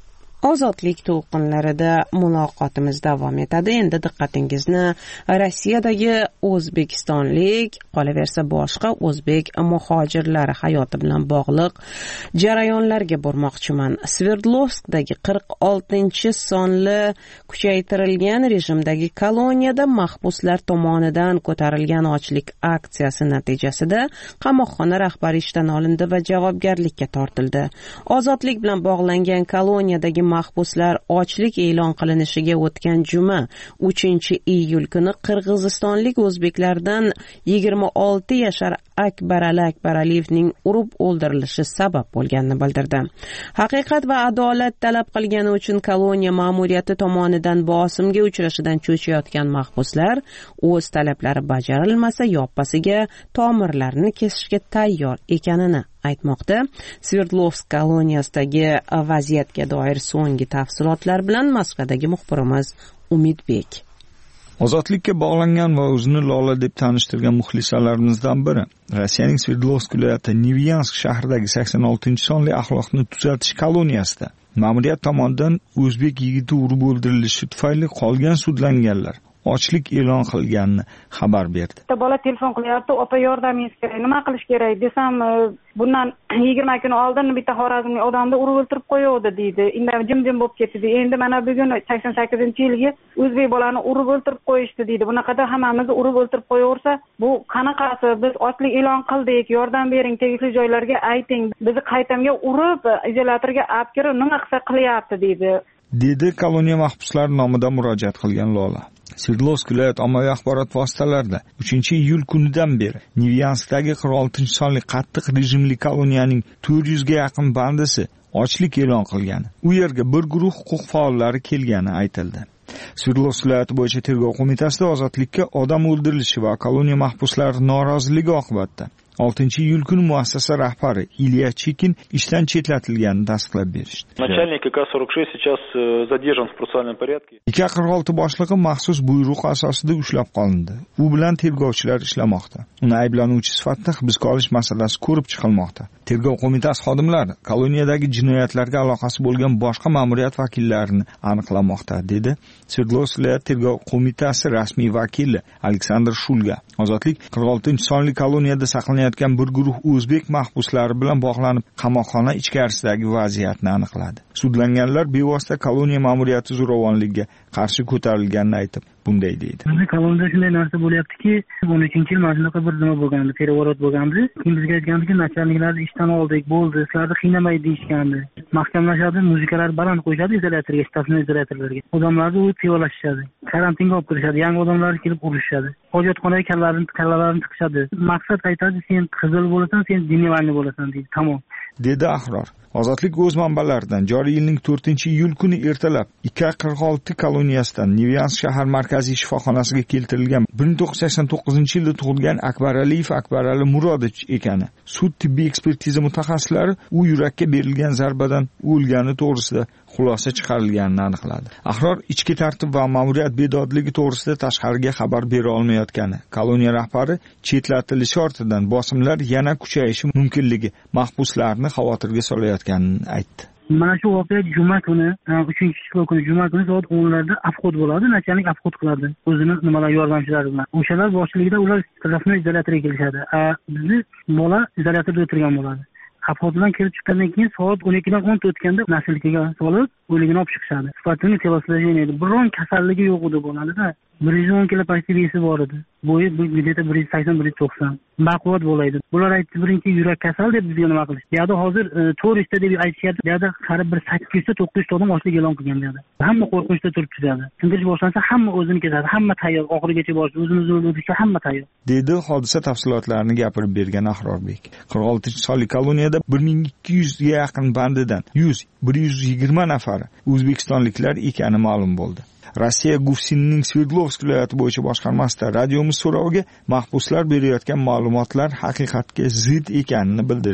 Ozodlik to'lqinlarida muloqotimiz davom etadi. Endi diqqatingizni Rossiyadagi o'zbekistonlik, qolaversa boshqa o'zbek muhojirlari hayoti bilan bog'liq jarayonlarga bormoqchiman. Sverdlovskdagi qirq oltinchi sonli kuchaytirilgan rejimdagi koloniyada mahbuslar tomonidan ko'tarilgan ochlik aksiyasi natijasida qamoqxona rahbari ishdan olindi va javobgarlikka tortildi. Ozodlik bilan bog'langan koloniyadagi mahbuslar ochlik e'lon qilinishiga o'tgan juma uchinchi iyul kuni qirg'izistonlik o'zbeklardan yigirma olti yashar Akbarali Akbaraliyevning urib o'ldirilishi sabab bo'lganini bildirdi. Haqiqat va adolat talab qilgani uchun koloniya ma'muriyati tomonidan bosimga uchrashidan cho'chiyotgan mahbuslar o'z talablari bajarilmasa yoppasiga tomirlarini kesishga tayyor ekanini aytmoqda. Sverdlovsk koloniyasidagi vaziyatga doir so'nggi tafsilotlar bilan Moskvadagi muxbirimiz Umidbek. Ozodlikka bog'langan va o'zini Lola deb tanishtirgan muxlisalarimizdan biri Rossiyaning Sverdlovsk viloyati Nevyansk shahridagi sakson oltinchi sonli axloqni tuzatish koloniyasida ma'muriyat tomonidan o'zbek yigiti urib o'ldirilishi tufayli qolgan sudlanganlar ochlik e'lon qilganini xabar berdi. Bola telefon qilyapti, "Opa, yordamingiz kerak, nima qilish kerak?" desam, "Bundan yigirma kun oldin bitta xorazmlik odamni urib o'ldirib qo'yuvdi" deydi. Indamay jim-jim bo'lib ketdi. Endi mana bugun sakson sakkizinchi yilgi o'zbek bolani urib o'ldirib qo'yishdi deydi. Bunaqada hammamizni urib o'ldirib qo'yaversa, bu qanaqasi? Biz ochlik e'lon qildik, yordam bering, tegishli joylarga ayting. Bizni qaytamga urib, izolyatorga olib kirib, nima qilsa qilyapti deydi. dedi koloniya mahbuslari nomidan murojaat qilgan Lola. Sverdlovsk viloyat ommaviy axborot vositalarida uchinchi iyul kunidan beri Nevyanskdagi qirq oltinchi sonli qattiq rejimli koloniyaning to'rt yuzga yaqin bandisi ochlik e'lon qilgani, u yerga bir guruh huquq faollari kelgani aytildi. Sverdlovsk viloyati bo'yicha tergov qo'mitasida ozodlikka odam o'ldirilishi va koloniya mahbuslari noroziligi oqibatida oltinchi iyul kuni muassasa rahbari Ilya Chikin ishdan chetlatilganini tasdiqlab berishdi. Начальник ИК сорок шесть сейчас задержан в процессуальном порядке. ИК qirq olti boshlig'i maxsus buyruq asosida ushlab qolindi. U bilan tergovchilar ishlamoqda. Uni ayblanuvchi sifatida hibsga olish masalasi ko'rib chiqilmoqda. Tergov qo'mitasi xodimlari koloniyadagi jinoyatlarga aloqasi bo'lgan boshqa ma'muriyat vakillarini aniqlamoqda, dedi Sverdlovsk viloyat tergov qo'mitasi rasmiy vakili Aleksandr Shulga. Ozodlik qirq oltinchi sonli koloniyada saqlanayotgan bir guruh o'zbek mahbuslari bilan bog'lanib qamoqxona ichkarisidagi vaziyatni aniqladi. Sudlanganlar bevosita koloniya ma'muriyati zo'ravonligiga qarshi ko'tarilganini aytib, bunday deydi. Bizning koloniyada shunday narsa bo'lyaptiki, o'n uchinchi yil mana shunaqa bir nima bo'lgandi, perevorot bo'lgandi. Keyin bizga aytgandiki, nachalniklarni ishdan oldik, bo'ldi, sizlarni qiynamaydi deyishgandi. Mahkamlashadi, muzikalar baland qo'yishadi izolyatorga, shtatni izolyatorlarga. Odamlarni o'yib pivolashishadi. Karantinga olib kirishadi, yangi odamlar kelib urishadi. Hojatxonaga kallarini kallalarni tiqishadi. Maqsad aytadi, sen qizil bo'lasan, sen dinivani bo'lasan deydi. Tamom. Dedi Ahror. Ozodlik o'z manbalaridan joriy yilning to'rtinchi iyul kuni ertalab I K qirq olti koloniyasidan Nevyansk shahar markaziy shifoxonasiga keltirilgan bir ming to'qqiz yuz sakson to'qqizinchi yilda tug'ilgan Akbaraliyev Akbarali Murodovich ekani sud tibbiy ekspertiza mutaxassislari u yurakka berilgan zarbadan o'lgani to'g'risida xulosa chiqarilganini aniqladi. Ahror ichki tartib va ma'muriyat bedodligi to'g'risida tashqariga xabar bera olmayotgani, koloniya rahbari chetlatilishi ortidan bosimlar yana kuchayishi mumkinligi mahbuslarni xavotirga solayotganini aytdi. Mana shu voqea juma kuni, uchinchi iyul kuni juma kuni soat o'nlarda afqot bo'ladi, nachalnik afqot qiladi o'zini nimalar yordamchilari bilan. O'shalar boshchiligida ular rasmiy izolyatorga kelishadi. Bizni bola izolyatorda o'tirgan bo'ladi. Afqotdan kelib chiqqandan keyin soat o'n ikkidan o'n o'tganda naslikaga solib, o'ligini olib chiqishadi. Sifatini teloslojeniyada edi. Biron kasalligi yo'q edi bolada. bir yuz o'n kilo pastiviyasi bor edi. Bo'yi bir yuz sakson bir yuz to'qson. Baquvvat bo'laydi. Bular aytdi, birinchi yurak kasal deb bizga nima qilish. Bu yerda hozir to'rtta deb aytishyapti. Bu yerda qarib bir sakkizta to'qqizta odam ochlik e'lon qilgan bu yerda. Hamma qo'rqinchda turibdi bu yerda. Tindirish boshlansa hamma o'zini kesadi, hamma tayyor, oxirigacha borish, o'zimizni o'ldirishga hamma tayyor. Dedi hodisa tafsilotlarini gapirib bergan Ahrorbek. qirq oltinchi sonli koloniyada bir ming ikki yuzga yaqin bandidan yuz bir yuz yigirma nafari o'zbekistonliklar ekani ma'lum bo'ldi. Rossiya Gufsinning Sverdlovsk viloyati bo'yicha boshqarmasida radiomiz so'roviga mahbuslar berayotgan ma'lumotlar haqiqatga zid ekanini bildirishdi.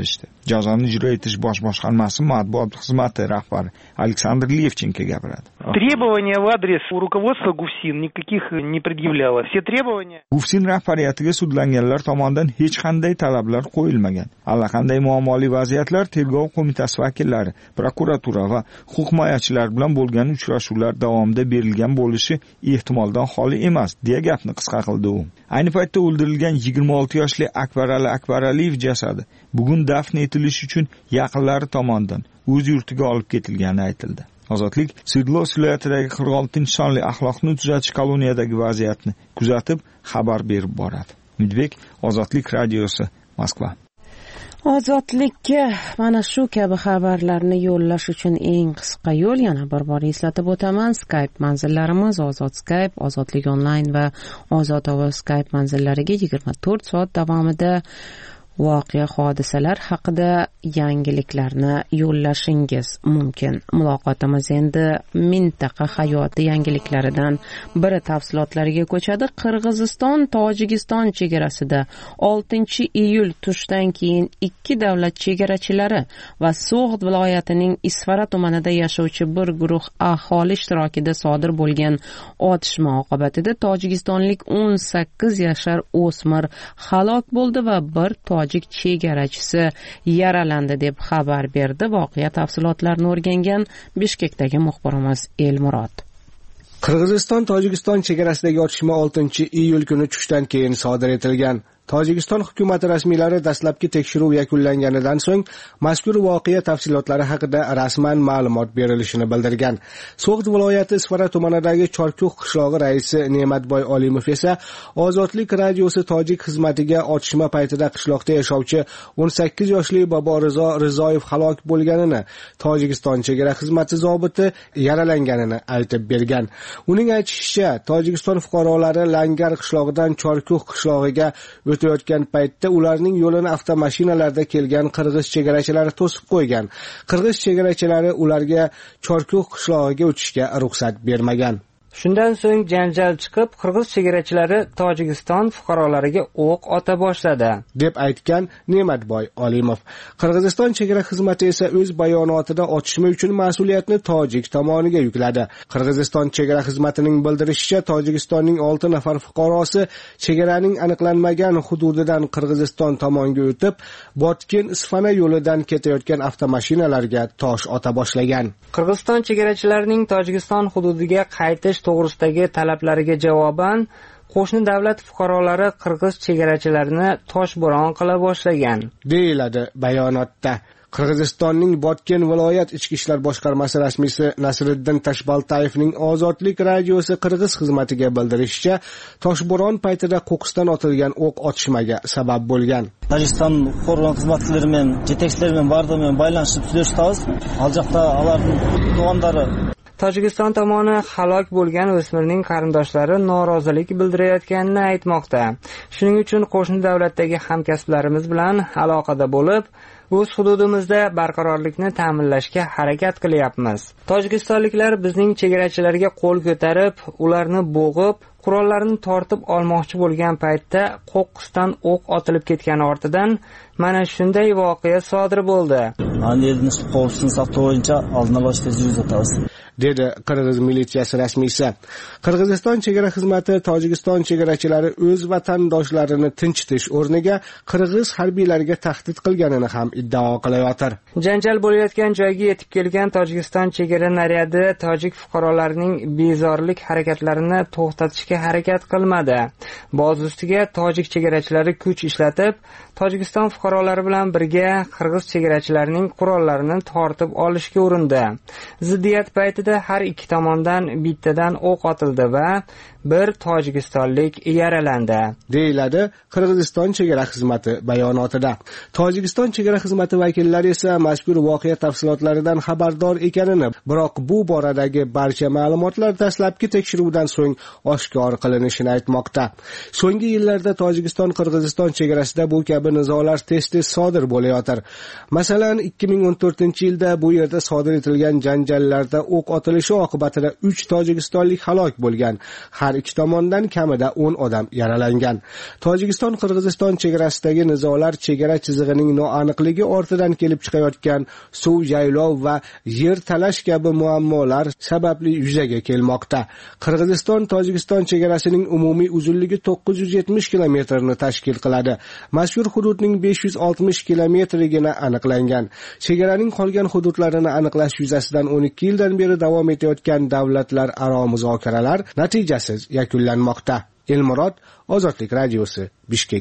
jazoni ijro etish bosh boshqarmasi matbuot xizmati rahbari Aleksandr Levchenko gapiradi. Требования в адрес руководства ГУФСИН никаких не предъявляло. Все требования. ГУФСИN rahbariyatiga sudlanganlar tomonidan hech qanday talablar qo'yilmagan. Allaqanday muammoli vaziyatlar tergov qo'mitasi vakillari, prokuratura va huquq himoyachilar bilan bo'lgan uchrashuvlar davomida berilgan bo'lishi ehtimoldan xoli emas, deya gapni qisqa qildi u. Ayni paytda o'ldirilgan yigirma olti yoshli Akbarali Akbaraliyev jasadi bugun dafn etilish uchun yaqinlari tomonidan o'z yurtiga olib ketilgani aytildi. Ozodlik Sverdlovsk viloyatidagi qirq oltinchi sonli axloqni tuzatish koloniyadagi vaziyatni kuzatib xabar berib boradi. Umidbek, Ozodlik radiosi, Moskva. Ozodlikka mana shu kabi xabarlarni yo'llash uchun eng qisqa yo'l, yana bir bor eslatib o'taman, Skype manzillarimiz Ozod Skype, Ozodlik online va Ozod ovoz Skype manzillariga yigirma to'rt soat davomida voqea hodisalar haqida yangiliklarni yo'llashingiz mumkin. Muloqotimiz endi mintaqa hayoti yangiliklaridan biri tafsilotlariga ko'chadi. Qirg'iziston Tojikiston chegarasida oltinchi iyul tushdan keyin ikki davlat chegarachilari va So'g'd viloyatining Isfara tumanida yashovchi bir guruh aholi ishtirokida sodir bo'lgan otishma oqibatida tojikistonlik o'n sakkiz yashar o'smir halok bo'ldi va bir tojik chegarachisi yaralandi deb xabar berdi. Voqea tafsilotlarini o'rgangan Bishkekdagi muxbirimiz Elmurod. Qirg'iziston Tojikiston chegarasidagi otishma oltinchi iyul kuni tushdan keyin sodir etilgan. Tojikiston hukumati rasmiylari dastlabki tekshiruv yakunlanganidan so'ng mazkur voqea tafsilotlari haqida rasman ma'lumot berilishini bildirgan. So'g'd viloyati Isfara tumanidagi Chorkuh qishlog'i raisi Ne'matboy Olimov esa Ozodlik radiosi tojik xizmatiga otishma paytida qishloqda yashovchi o'n sakkiz yoshli Boborizo Rizoyev halok bo'lganini, Tojikiston chegara xizmati zobiti yaralanganini aytib bergan. Uning aytishicha, Tojikiston fuqarolari Langar qishlog'idan Chorkuh qishlog'iga o'tayotgan paytda ularning yo'lini avtomashinalarda kelgan qirg'iz chegarachilari to'sib qo'ygan. Qirg'iz chegarachilari ularga Chorkuh qishlog'iga o'tishga ruxsat bermagan. Shundan so'ng janjal chiqib, qirg'iz chegarachilari Tojikiston fuqarolariga o'q ota boshladi, deb aytgan Ne'matboy Olimov. Qirg'iziston chegara xizmati esa o'z bayonotida otishma uchun mas'uliyatni tojik tomoniga yukladi. Qirg'iziston chegara xizmatining bildirishicha, Tojikistonning olti nafar fuqarosi chegaraning aniqlanmagan hududidan Qirg'iziston tomonga o'tib, Botken-Isfana yo'lidan ketayotgan avtomashinalarga tosh ota boshlagan. Qirg'iziston chegarachilarining Tojikiston hududiga qaytish to'g'risidagi talablariga javoban qo'shni davlat fuqarolari qirg'iz chegarachilarini toshbo'ron qila boshlagan, deyiladi bayonotda. Qirg'izistonning Botken viloyat ichki ishlar boshqarmasi rasmiysi Nasriddin Tashbaltayevning Ozodlik radiosi qirg'iz xizmatiga bildirishicha, toshbo'ron paytida qo'qqisdan otilgan o'q otishmaga sabab bo'lgan. Tojikiston qo'rg'on xizmatlari bilan yetakchilar bilan bardammen baylanishib suhbatlashamiz. Hal joqda ularning to'g'andari Tojikiston tomoni halok bo'lgan o'smirning qarindoshlari norozilik bildirayotganini aytmoqda. Shuning uchun qo'shni davlatdagi hamkasblarimiz bilan aloqada bo'lib, o'z hududimizda barqarorlikni ta'minlashga harakat qilyapmiz. Tojikistonliklar bizning chegarachilarga qo'l ko'tarib, ularni bo'g'ib, qurollarni tortib olmoqchi bo'lgan paytda qo'qqisdan o'q otilib ketgani ortidan mana shunday voqea sodir bo'ldi, dedi Qirg'iz militsiyasi rasmiysi. Qirg'iziston chegara xizmati Tojikiston chegarachilari o'z vatandoshlarini tinchitish o'rniga qirg'iz harbiylariga tahdid qilganini ham iddao qilayotir. Janjal bo'layotgan joyga yetib kelgan Tojikiston chegara naryadi tojik fuqarolarining bezorlik harakatlarini to'xtatishga harakat qilmadi. Boz ustiga tojik chegarachilari kuch ishlatib, Tojikiston fuqarolari bilan birga qirg'iz chegarachilarining qurollarini tortib olishga urindi. Ziddiyat paytida har ikki tomondan bittadan o'q otildi va bir tojikistonlik yaralandi, deyiladi Qirg'iziston chegara xizmati bayonotida. Tojikiston chegara xizmati vakillari esa mazkur voqea tafsilotlaridan xabardor ekanini, biroq bu boradagi barcha ma'lumotlar dastlabki tekshiruvdan so'ng oshkor qilinishini aytmoqda. So'nggi yillarda Tojikiston Qirg'iziston chegarasida bu kabi nizolar tez-tez sodir bo'layotir. Masalan, ikki ming o'n to'rtinchi yilda bu yerda sodir etilgan janjallarda o'q otilishi oqibatida uch tojikistonlik halok bo'lgan. Har ikki tomondan kamida o'n odam yaralangan. Tojikiston Qirg'iziston chegarasidagi nizolar chegara chizig'ining noaniqligi ortidan kelib chiqayotgan suv, yaylov va yer talash kabi muammolar sababli yuzaga kelmoqda. Qirg'iziston Tojikiston chegarasining umumiy uzunligi to'qqiz yuz yetmish kilometrni tashkil qiladi. Mazkur hududning besh yuz oltmish kilometrigina aniqlangan. Chegaraning qolgan hududlarini aniqlash yuzasidan o'n ikki yildan beri davom etayotgan davlatlararo muzokaralar natijasiz yakunlanmoqda. Elmurod, Ozodlik radiosi, Bishkek.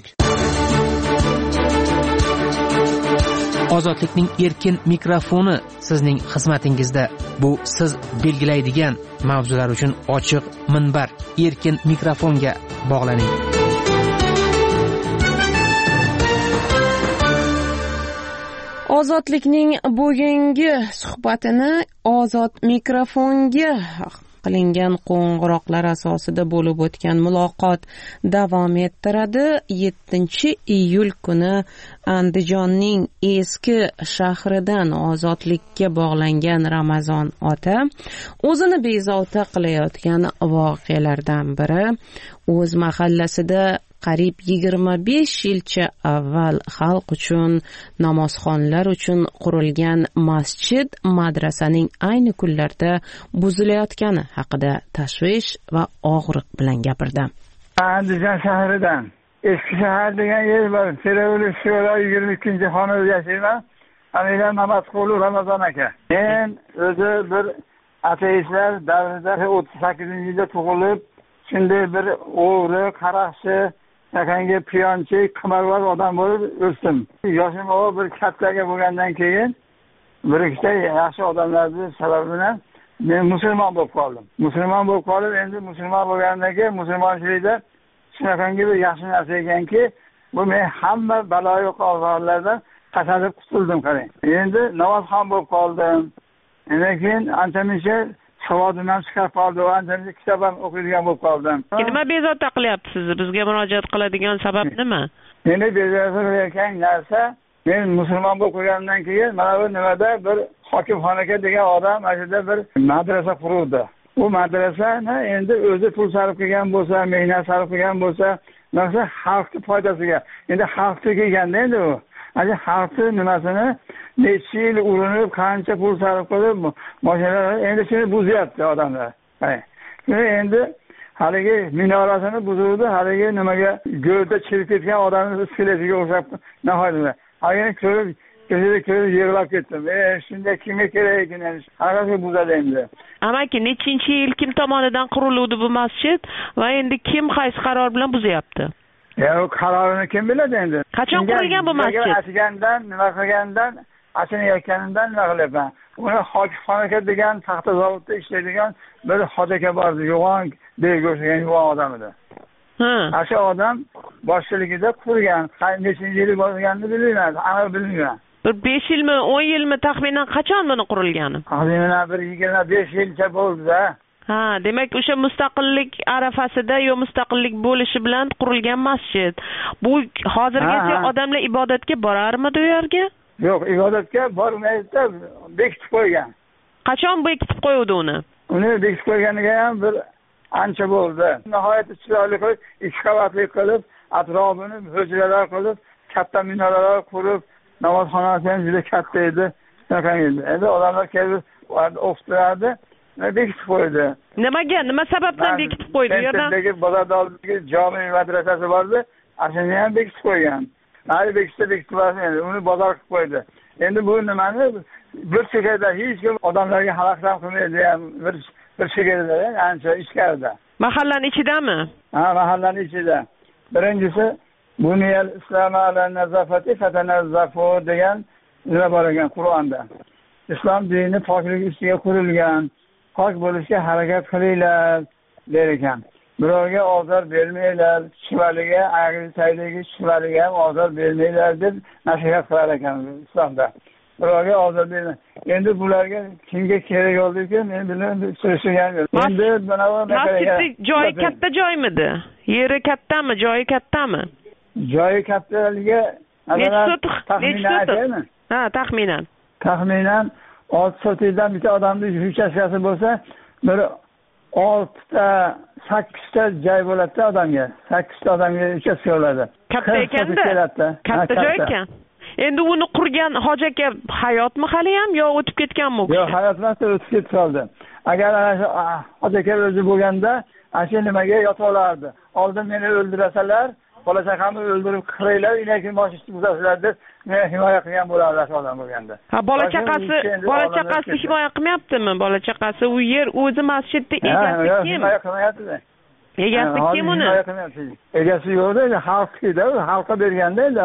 Ozodlikning erkin mikrofoni sizning xizmatingizda. Bu siz belgilaydigan mavzular uchun ochiq minbar. Erkin mikrofonga bog'laning. Ozodlikning bugungi suhbatini ozod mikrofonga qilingan qo'ng'iroqlar asosida bo'lib o'tgan muloqot davom ettiradi. yettinchi iyul kuni Andijonning eski shahridan ozodlikka bog'langan Ramazon ota o'zini bezovta qilayotgan voqealardan biri. O'z mahallasida qariyb yigirma besh yilcha avval xalq uchun, namozxonlar uchun qurilgan masjid madrasaning ayni kunlarda buzilayotgani haqida tashvish va og'riq bilan gapirdi. Andijon shahridan eski shahar degan yer bor. Seravuli Sho'ra yigirma ikkinchi xonada yashayman. Amirlar Mamatqulov Ramazon aka. Men o'zi bir ateistlar davrida o'ttiz sakkizinchi yilda tug'ilib, shunday bir o'g'ri, qaraqchi, yaqinga piyonchi, qimorboz odam bo'lib o'sdim. Yoshim o bir kattaga bo'lgandan keyin bir ikkita yaxshi odamlarni sababi bilan men musulmon bo'lib qoldim. Musulmon bo'lib qolib, endi musulmon bo'lgandan keyin musulmonchilikda shunaqangi bir yaxshi narsa ekanki, bu men hamma baloyi qolganlardan tasarruf qutuldim qarang. Endi namozxon bo'lib qoldim. Undan keyin ancha-muncha savodim ham chiqib qoldi, ancha-muncha kitob ham o'qiydigan bo'lib qoldim. Nima bezovta qilyapsiz? Bizga murojaat qiladigan sabab nima? Meni bezovta qilayotgan narsa, men musulmon bo'lib qo'ygandan keyin mana bu nimada bir hokim xonaka degan odam ashida bir madrasa qurdi. Bu madrasani endi o'zi pul sarf qilgan bo'lsa, mehnat sarf qilgan bo'lsa, narsa xalqning foydasiga. Endi xalqga kelganda endi u ana xalqning nimasini necha yil urinib, qancha pul sarf qilib, mashinalar endi shuni buzyapti odamlar. Endi haligi minorasini buzuvdi, haligi nimaga go'rda chirib ketgan odamning iskeletiga o'xshab nihoyatda. Ayni ko'rib, ko'zida ko'rib yig'lab ketdim. E, shunday kimga kerak ekan, haqiqatga buzadi endi. Amaki, nechinchi yil kim tomonidan qurildi bu masjid va endi kim qaysi qaror bilan buzyapti? Ya, u qarorini kim biladi endi? Qachon qurilgan bu masjid? Achigandan, nima qilgandan, achinayotganidan nima qilyapman? Uni hokim xonaka degan taxta zavodda ishlaydigan bir hojaka bordi, yo'g'on deyga o'xshagan yo'g'on odam edi. Ha. O'sha odam boshchiligida qurgan, nechinchi yili bo'lganini bilmayman, aniq bilmayman. Bir besh yilmi, o'n yilmi taxminan qachon buni qurilgani? Taxminan bir yigirma besh yilcha bo'ldi-da. Ha, demak o'sha mustaqillik arafasida yo mustaqillik bo'lishi bilan qurilgan masjid. Bu hozirgacha odamlar ibodatga borarmidi u yerga? Yo'q, ibodatga bormaydi-da, bekitib qo'ygan. Qachon bekitib qo'ydi uni? Uni bekitib qo'yganiga ham bir ancha bo'ldi. Nihoyat chiroyli qilib, ikki qavatli qilib, atrofini hujralar qilib, katta minoralar qurib, namozxonasi ham juda katta edi. Shunaqa edi. Endi odamlar kelib o'qitlardi. Bekitib qo'ydi. Nimaga? Nima sababdan bekitib qo'ydi? U yerdan bozordagi jome madrasasi bordi, ashuni ham bekitib qo'ygan. Hali bekitsa bekitib qo'yadi, uni bozor qilib qo'ydi. Endi bu nimani bir chegarada hech kim odamlarga xalaqit qilmaydi, ham bir bir chegarada, ancha ichkarida. Mahallaning ichidami? Ha, mahallaning ichida. Birinchisi buniyal islom ala nazafati fatanazzafu degan nima bor ekan Qur'onda. Islom dini poklik ustiga qurilgan. Pok bo'lishga harakat qilinglar der ekan. Birovga ozor bermanglar, shivaliga, ayri sayliga, shivaliga ham ozor bermanglar deb nasihat qilar ekan islomda. Birovga ozor bermang. Endi bularga kimga kerak bo'ldiki, men bilan surishgan. Endi mana bu masjidning joyi katta joymidi? Yeri kattami, joyi kattami? Joyi kattaligi taxminan. Ha, taxminan. taxminan olti sotikdan bitta odamning uchastkasi bo'lsa bir oltita sakkizta joy bo'ladida odamga, sakkizta odamga uchastka bo'ladi. Katta ekanda, katta joy ekan. Endi uni qurgan Hoji aka hayotmi hali ham yo o'tib ketganmi? Yo'q, hayot emas, o'tib ketib qoldi. Agar Hoji aka o'zi bo'lganda asha nimaga yotib olardi. Oldin meni o'ldirasalar, bola chaqamni o'ldirib qiraylar, lekin boshini buzasizlar deb meni himoya qilgan bo'lardi o'sha odam bo'lganda. Ha, bola chaqasi, bola chaqasi himoya qilmayaptimi? Bola chaqasi u yer o'zi masjidda egasi kim? Himoya qilmayapti. Egasi kim uni? Egasi yo'q-da, xalqida, xalqqa berganda edi,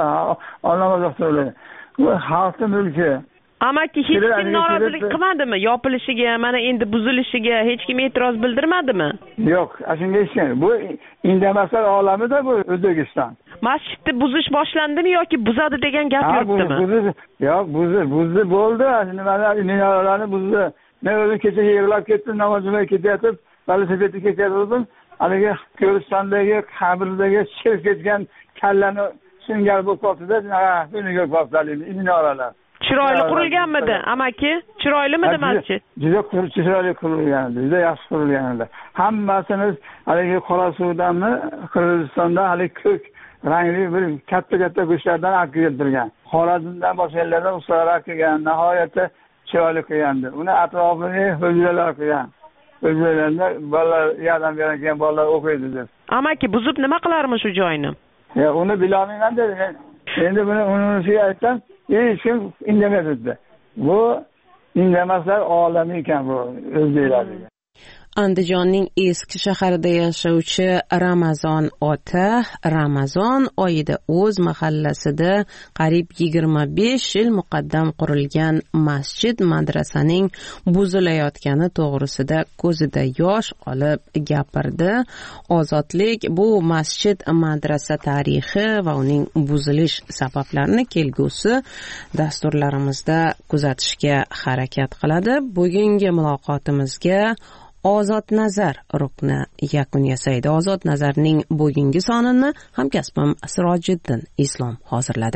Alloh taolo. Bu xalqning mulki. Amaki hech kim norozilik qilmadimi? Yopilishiga, mana endi buzilishiga hech kim e'tiroz bildirmadimi? Yo'q, shunga hech kim. Bu indamaslar olamida bu O'zbekiston. Masjidni buzish boshlandimi yoki buzadi degan gap yuribdimi? Yo'q, buzdi, buzdi bo'ldi. Nimalar, minoralarni buzdi. Men o'zim kecha yig'lab ketdim, namozimga ketayotib, velosipedga ketayotdim. Haligi Ko'ristondagi qabrdagi chiqib ketgan kallani singar bo'lib qoldi-da, buni ko'rib minoralar. Chiroyli qurilganmidi, amaki? Chiroylimidi masjid? Juda chiroyli qurilgan, juda yaxshi qurilgan edi. Hammasini haligi Qorasuvdanmi, Qirg'izistonda haligi ko'k rangli bir katta-katta go'shtlardan olib keltirgan. Xorazmdan boshqa yerlardan ustalar olib kelgan, nihoyatda chiroyli qilgandi. Uni atrofini hujralar qilgan. O'zlarida bolalar yordam beradigan bolalar o'qiydi deb. Amaki buzib nima qilarmish shu joyni? Ya uni bilolmayman dedi. Endi buni unisiga aytsam, hech kim indamaydi. Bu indamaslar olami ekan bu o'zbeklarga. Andijonning eski shaharida yashovchi Ramazon ota Ramazon oyida o'z mahallasida qariyb yigirma besh yil muqaddam qurilgan masjid madrasaning buzilayotgani to'g'risida ko'zida yosh olib gapirdi. Ozodlik bu masjid madrasa tarixi va uning buzilish sabablarini kelgusi dasturlarimizda kuzatishga harakat qiladi. Bugungi muloqotimizga Ozod nazar rukni yakun yasaydi. Ozod nazarning bugungi sonini hamkasbim Sirojiddin Islom hozirladi.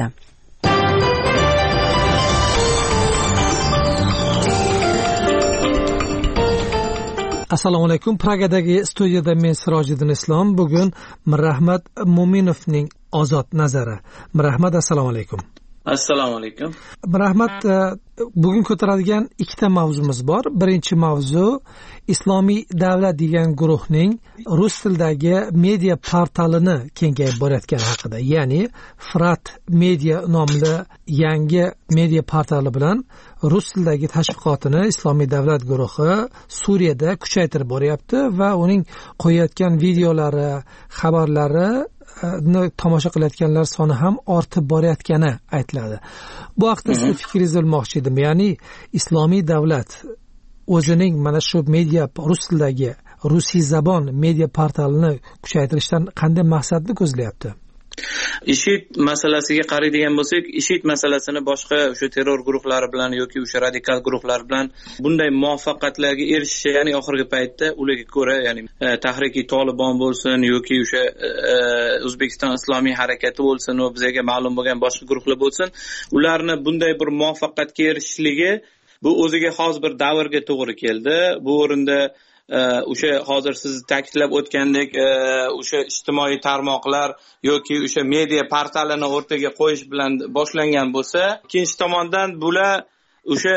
Assalomu alaykum. Pragadagi studiyada men Sirojiddin Islom. Bugun Mirahmat Mo'minovning Ozod nazari. Mirahmat, assalomu alaykum. Assalomu alaykum. Rahmat, bugun ko'taradigan ikkita mavzumiz bor. Birinchi mavzu Islomiy davlat degan guruhning rus tilidagi media portalini kengayib borayotgani haqida. Ya'ni Frat Media nomli yangi media portali bilan rus tilidagi tashviqotini Islomiy davlat guruhi Suriyada kuchaytirib boryapti va uning qo'yayotgan videolari, xabarlari tomosha qilayotganlar soni ham ortib borayotgani aytiladi. Bu haqda siz fikringizni bilmoqchi edim. Ya'ni Islomiy davlat o'zining mana shu media rus tilidagi rusiy zabon media portalini kuchaytirishdan qanday maqsadni ko'zlayapti? IShID masalasiga qaraydigan bo'lsak, IShID masalasini boshqa o'sha terror guruhlari bilan yoki o'sha radikal guruhlar bilan bunday muvaffaqiyatlarga erishishi, ya'ni oxirgi paytda ularga ko'ra, ya'ni Tahriki Tolibon bo'lsin yoki o'sha O'zbekiston Islomiy harakati bo'lsin va bizga ma'lum bo'lgan boshqa guruhlar bo'lsin, ularni bunday bir muvaffaqiyatga erishishligi bu o'ziga xos bir davrga to'g'ri keldi. Bu o'rinda o'sha hozir siz ta'kidlab o'tgandek o'sha ijtimoiy tarmoqlar yoki o'sha media portalini o'rtaga qo'yish bilan boshlangan bo'lsa, ikkinchi tomondan bular o'sha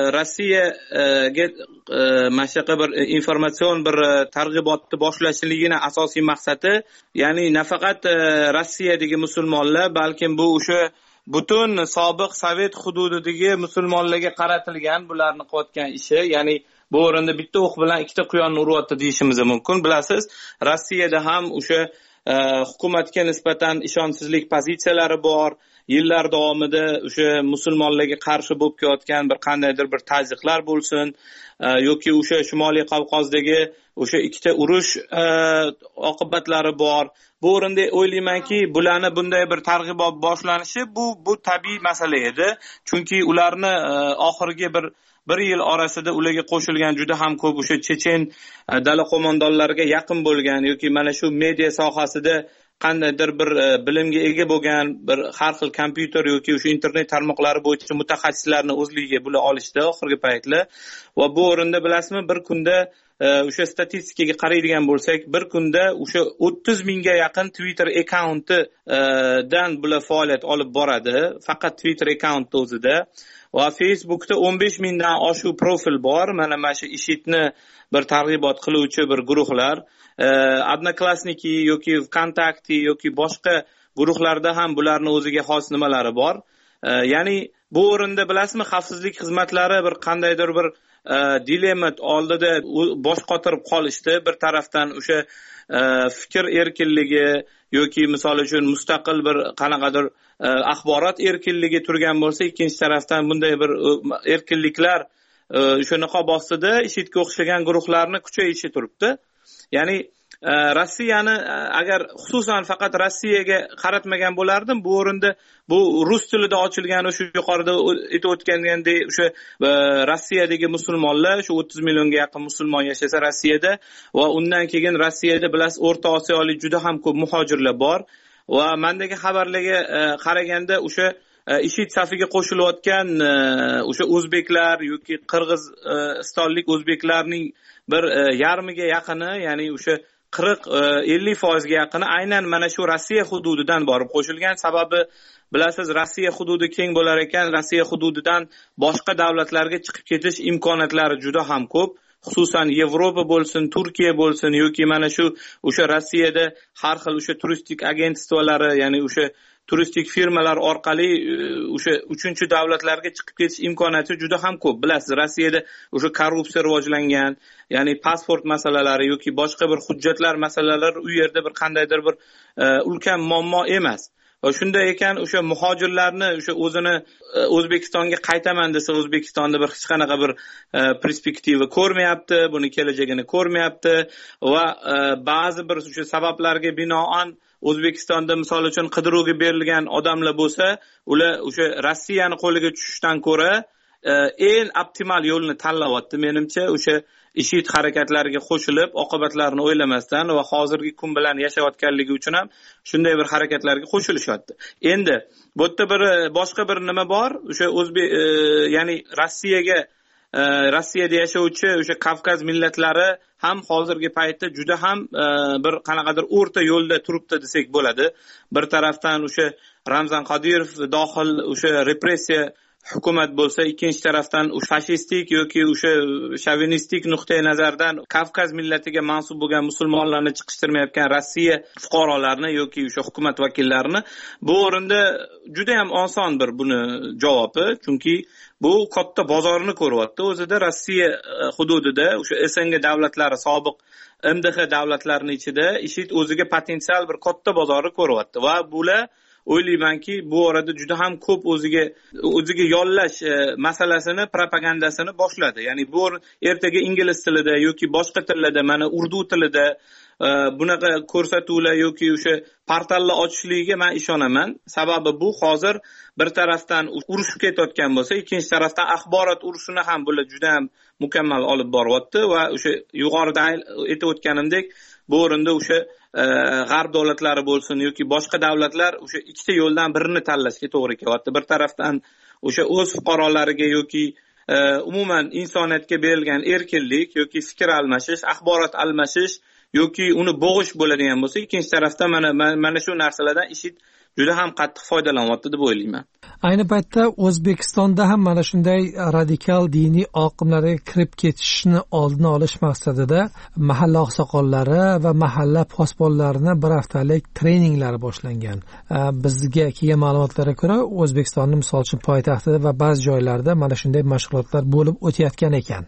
Rossiyaga mashqa bir informatsion bir targ'ibotni boshlashligini asosiy maqsadi, ya'ni nafaqat Rossiyadagi musulmonlar, balkim bu o'sha butun sobiq Sovet hududidagi musulmonlarga qaratilgan bularni qilayotgan ishi, ya'ni bu o'rinda bitta o'q bilan ikkita quyonni uryapti deyishimiz mumkin. Bilasiz, Rossiyada ham o'sha hukumatga nisbatan ishonchsizlik pozitsiyalari bor. Yillar davomida o'sha musulmonlarga qarshi bo'lib kelayotgan bir qandaydir bir tazyiqlar bo'lsin yoki o'sha Shimoliy Qavqozdagi o'sha ikkita urush oqibatlari bor. Bu o'rinda o'ylaymanki, bularni bunday bir targ'ibot boshlanishi bu bu tabiiy masala edi. Chunki ularni oxirgi bir bir yil orasida ularga qo'shilgan juda ham ko'p o'sha chechen dala qo'mondonlariga yaqin bo'lgan yoki mana shu media sohasida qandaydir bir bilimga ega bo'lgan bir har xil kompyuter yoki o'sha internet tarmoqlari bo'yicha mutaxassislarni o'zligiga bo'la olishdi oxirgi paytlar. Va bu o'rinda bilasizmi, bir kunda o'sha statistikaga qaraydigan bo'lsak, bir kunda o'sha o'ttiz mingga yaqin Twitter akkauntidan bular faoliyat olib boradi, faqat Twitter akkaunti o'zida. Va Facebookda o'n besh mingdan oshiq profil bor. Mana mana shu ishitni bir targ'ibot qiluvchi bir guruhlar, Odnoklassniki yoki VKontakte yoki boshqa guruhlarda ham bularning o'ziga xos nimalari bor. Ya'ni bu o'rinda bilasizmi, xavfsizlik xizmatlari bir qandaydir bir dilemma oldida bosh qotirib qolishdi. Bir tarafdan o'sha fikr erkinligi yoki misol uchun mustaqil bir qanaqadir axborot erkinligi turgan bo'lsa, ikkinchi tarafdan bunday bir erkinliklar o'sha niqob ostida IShIDga o'xshagan guruhlarni kuchayishi turibdi. Ya'ni Rossiyani agar xususan faqat Rossiyaga qaratmagan bo'lardim, bu o'rinda bu rus tilida ochilgan o'sha yuqorida aytib o'tgandek o'sha Rossiyadagi musulmonlar, shu o'ttiz millionga yaqin musulmon yashasa Rossiyada, va undan keyin Rossiyada bilasiz O'rta Osiyolik juda ham ko'p muhojirlar bor. Va mendagi xabarlarga qaraganda o'sha IShID safiga qo'shilayotgan o'sha o'zbeklar yoki qirg'izistonlik o'zbeklarning bir yarmiga yaqini, ya'ni o'sha qirq ellik foizga yaqini aynan mana shu Rossiya hududidan borib qo'shilgan. Sababi bilasiz, Rossiya hududi keng bo'lar ekan, Rossiya hududidan boshqa davlatlarga chiqib ketish imkoniyatlari juda ham ko'p. Xususan Yevropa bo'lsin, Turkiya bo'lsin yoki mana shu o'sha Rossiyada har xil o'sha turistik agentstvolari, ya'ni o'sha turistik firmalar orqali o'sha uchinchi davlatlarga chiqib ketish imkoniyati juda ham ko'p. Bilasiz, Rossiyada o'sha korrupsiya rivojlangan, ya'ni pasport masalalari yoki boshqa bir hujjatlar masalalari u yerda bir qandaydir bir ulkan muammo emas. Va shunday ekan, o'sha muhojirlarni o'sha o'zini O'zbekistonga qaytaman desa, O'zbekistonda bir hech qanaqa bir perspektiva ko'rmayapti, buni kelajagini ko'rmayapti va ba'zi bir o'sha sabablarga binoan O'zbekistonda misol uchun qidiruvga berilgan odamlar bo'lsa, ular o'sha Rossiyani qo'liga tushishdan ko'ra eng optimal yo'lni tanlayapti. Menimcha o'sha IShID harakatlariga qo'shilib, oqibatlarini o'ylamasdan va hozirgi kun bilan yashayotganligi uchun ham shunday bir harakatlarga qo'shilishyapti. Endi bu yerda bir boshqa bir nima bor, o'sha o'zbek ya'ni Rossiyaga Rossiyada yashovchi o'sha Kavkaz millatlari ham hozirgi paytda juda ham bir qanaqadir o'rta yo'lda turibdi desak bo'ladi. Bir tarafdan o'sha Ramzan Qodirov dohil o'sha repressiya hukumat bo'lsa, ikkinchi tarafdan fashistik yoki o'sha shovinistik nuqtai nazardan Kavkaz millatiga mansub bo'lgan musulmonlarni chiqishtirmayotgan Rossiya fuqarolarini yoki o'sha hukumat vakillarini. Bu o'rinda juda ham oson bir buni javobi, chunki bu katta bozorni ko'ryapti. O'zida Rossiya hududida o'sha S N G davlatlari, sobiq M D H davlatlarining ichida IShID o'ziga potensial bir katta bozorni ko'ryapti va bular o'ylaymanki, bu orada juda ham ko'p o'ziga o'ziga yollash masalasini, propagandasini boshladi. Ya'ni bu ertaga ingliz tilida yoki boshqa tillarda, mana urdu tilida bunaqa ko'rsatuvlar yoki o'sha portallar ochishligiga men ishonaman. Sababi bu hozir bir tarafdan urushib ketayotgan bo'lsa, ikkinchi tarafdan axborot urushini ham bular juda ham mukammal olib boryapti va o'sha yuqorida aytib o'tganimdek, bu o'rinda o'sha g'arb davlatlari bo'lsin yoki boshqa davlatlar o'sha ikkita yo'ldan birini tanlashga to'g'ri kelyapti. Bir tarafdan o'sha o'z fuqarolariga yoki umuman insoniyatga berilgan erkinlik yoki fikr almashish, axborot almashish yoki uni bo'g'ish bo'ladigan bo'lsa, ikkinchi tarafdan mana mana shu narsalardan IShID juda ham qattiq foydalanyapti deb o'ylayman. Ayni paytda O'zbekistonda ham mana shunday radikal diniy oqimlarga kirib ketishni oldini olish maqsadida mahalla oqsoqollari va mahalla posbonlarini bir haftalik treninglar boshlangan. Bizga kelgan ma'lumotlarga ko'ra, O'zbekistonning misol uchun poytaxtida va ba'zi joylarda mana shunday mashg'ulotlar bo'lib o'tayotgan ekan.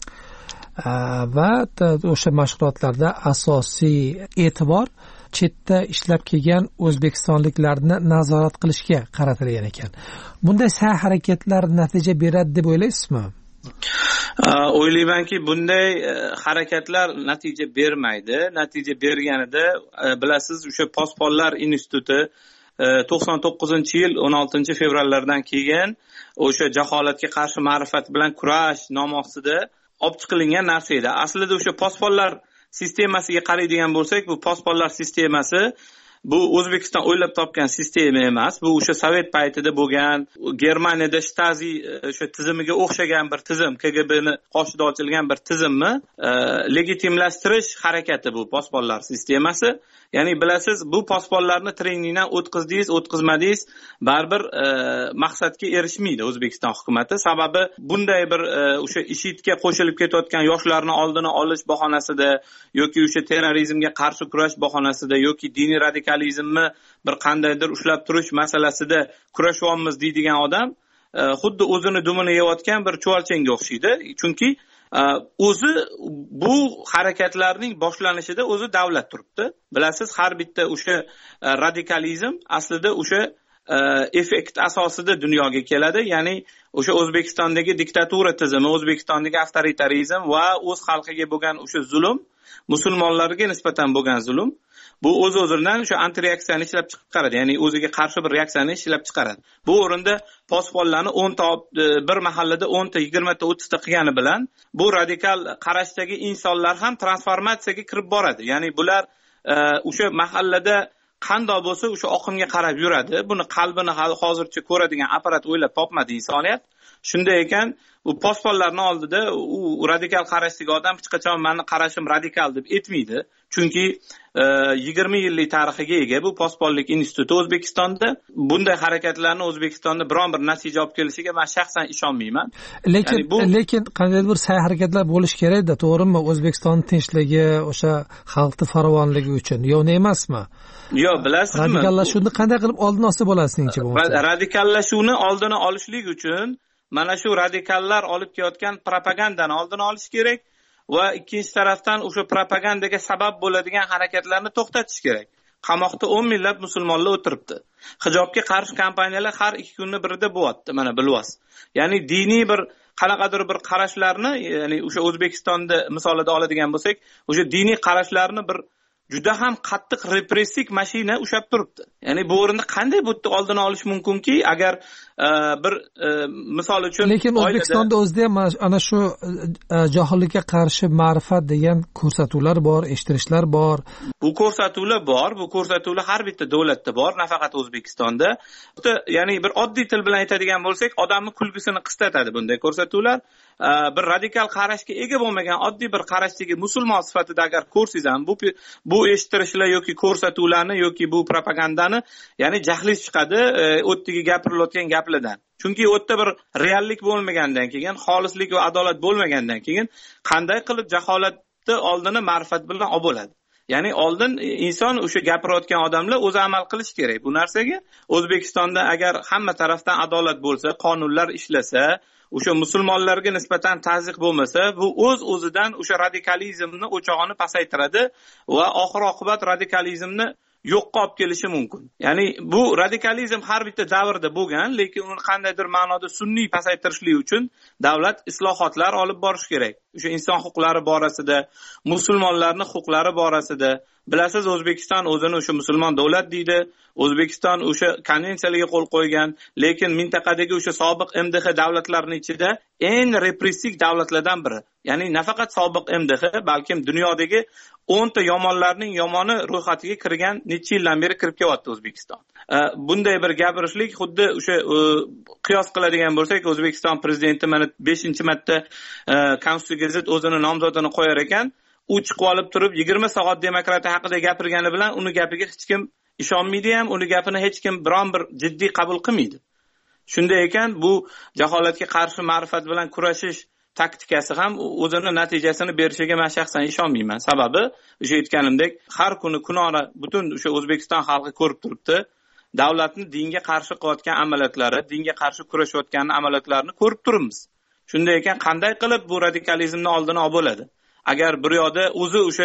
Va o'sha mashg'ulotlarda asosiy e'tibor chetda ishlab kelgan o'zbekistonliklarni nazorat qilishga qaratilgan ekan. Bunday sa'y-harakatlar natija beradi deb o'ylaysizmi? O'ylaymanki, bunday harakatlar natija bermaydi. Natija berganida bilasiz, o'sha Posbonlar instituti to'qson to'qqizinchi yil o'n oltinchi fevrallardan keyin o'sha jaholatga qarshi ma'rifat bilan kurash nomi ostida olib chiqilgan narsa edi. Aslida o'sha posbonlar sistemasiga qaraydigan bo'lsak, bu posbonlar sistemasi bu O'zbekiston o'ylab topgan sistema emas. Bu o'sha Sovet paytida bo'lgan, Germaniyada Shtazi o'sha tizimiga o'xshagan bir tizim, K G B'ni qoshida ochilgan bir tizimni legitimlashtirish harakati bu posbonlar sistemasi. Ya'ni bilasiz, bu posbonlarni treningdan o'tqizdingiz, o'tqizmadingiz, baribir maqsadga erishmaydi O'zbekiston hukumatı. Sababi bunday bir o'sha IShIDga qo'shilib ketayotgan yoshlarni oldini olish bahonasida yoki o'sha terrorizmga qarshi kurash bahonasida yoki diniy radikalizmni bir qandaydir ushlab turish masalasida kurashyapmiz deydigan odam xuddi o'zini dumini yeyotgan bir chuvalchangga o'xshaydi. Chunki o'zi bu harakatlarning boshlanishida o'zi davlat turibdi. Bilasiz, har bitta o'sha radikalizm aslida o'sha effekt asosida dunyoga keladi. Ya'ni o'sha O'zbekistondagi diktatura tizimi, O'zbekistondagi avtoritarizm va o'z xalqiga bo'lgan o'sha zulm, musulmonlarga nisbatan bo'lgan zulm, bu o'z o'zidan o'sha antireaksiyani ishlab chiqaradi. Ya'ni o'ziga qarshi bir reaksiyani ishlab chiqaradi. Bu o'rinda posbonlarni o'n ta bir mahallada o'n ta, yigirma ta, o'ttiz ta qilgani bilan bu radikal qarashdagi insonlar ham transformatsiyaga kirib boradi. Ya'ni bular o'sha mahallada qandoq bo'lsa o'sha oqimga qarab yuradi. Buni qalbini hozircha ko'radigan apparat o'ylab topmadi insoniyat. Shunday ekan, bu posbonlarning oldida u radikal qarashdagi odam hech qachon meni qarashim radikal deb aytmaydi. Chunki yigirma yillik tarixiga ega bu posbonlik instituti O'zbekistonda. Bunday harakatlarni O'zbekistonda biron bir natija olib kelishiga men shaxsan ishonmayman. Lekin yani bu... lekin qanday bir sa'y harakatlar bo'lish kerak-da, to'g'rimi? O'zbekiston tinchligi, o'sha xalqning farovonligi uchun, yo'q emasmi? Yo'q, bilasizmi? Radikallashuvni qanday qilib oldini olsa bo'ladi seningcha bu? Radikallashuvni oldini olishlik uchun mana shu radikallar olib kelayotgan propagandani oldini olish kerak va ikkinchi tarafdan o'sha propagandaga sabab bo'ladigan harakatlarni to'xtatish kerak. Qamoqda o'n minglab musulmonlar o'tiribdi. Hijobga qarshi kampaniyalar har ikki kunni birida bo'lyapti, mana bilyapsiz. Ya'ni diniy bir qanaqadir bir qarashlarni, ya'ni o'sha O'zbekistonda misolida oladigan bo'lsak, o'sha diniy qarashlarni bir juda ham qattiq repressiv mashina ushab turibdi. Ya'ni bu o'rinda qanday bu yerda oldini olish mumkinki, agar bir misol uchun lekin O'zbekistonda o'zida ham ana shu johillikka qarshi ma'rifat degan ko'rsatuvlar bor, eshittirishlar bor. Bu ko'rsatuvlar bor, bu ko'rsatuvlar har bitta davlatda bor, nafaqat O'zbekistonda. Ya'ni bir oddiy til bilan aytadigan bo'lsak, odamning kulgisini qistatadi bunday ko'rsatuvlar. Bir radikal qarashga ega bo'lmagan oddiy bir qarashdagi musulmon sifatida agar ko'rsangiz ham bu bu eshittirishlar yoki ko'rsatuvlarni yoki bu propagandani, ya'ni jahlingiz chiqadi o'tdagi gapirilayotgan gaplardan. Chunki u yerda bir reallik bo'lmagandan keyin, xolislik va adolat bo'lmagandan keyin qanday qilib jaholatni oldini ma'rifat bilan olib bo'ladi? Ya'ni oldin inson o'sha gapirayotgan odamlar o'zi amal qilish kerak bu narsaga. O'zbekistonda agar hamma tarafdan adolat bo'lsa, qonunlar ishlasa, o'sha musulmonlarga nisbatan tazyiq bo'lmasa, bu o'z o'zidan o'sha radikalizmni o'chog'ini pasaytiradi va oxir oqibat radikalizmni yo'qqa olib kelishi mumkin. Ya'ni bu radikalizm har bitta davrda bo'lgan, lekin uni qandaydir ma'noda sunniy pasaytirishlik uchun davlat islohotlar olib borish kerak. O'sha inson huquqlari borasida, musulmonlarning huquqlari borasida. Bilasiz, O'zbekiston o'zini o'sha musulmon davlat deydi. O'zbekiston o'sha konvensiyalarga qo'l qo'ygan, lekin mintaqadagi o'sha sobiq M D H davlatlarining ichida eng repressiv davlatlardan biri. Ya'ni nafaqat sobiq M D H, balkim dunyodagi o'n ta yomonlarning yomoni ro'yxatiga kirgan necha yildan beri kirib kelyapti O'zbekiston. Bunday bir gapirishlik xuddi o'sha qiyos qiladigan bo'lsak, O'zbekiston prezidenti mana beshinchi marta Konstitutsiyaga zid o'zini nomzodini qo'yar ekan, u chiqib olib turib yigirma soat demokratiya haqida gapirgani bilan uni gapiga hech kim ishonmaydi ham, uni gapini hech kim biron bir jiddiy qabul qilmaydi. Shunday ekan, bu jaholatga qarshi ma'rifat bilan kurashish taktikasi ham o'zini natijasini berishiga men shaxsan ishonmayman. Sababi, o'sha aytganimdek, har kuni kunora butun o'sha O'zbekiston xalqi ko'rib turibdi. Davlatni dinga qarshi qilayotgan amaliyotlari, dinga qarshi kurashayotgan amaliyotlarini ko'rib turibmiz. Shunday ekan, qanday qilib bu radikalizmni oldini olib bo'ladi? Agar bir yoqda o'zi o'sha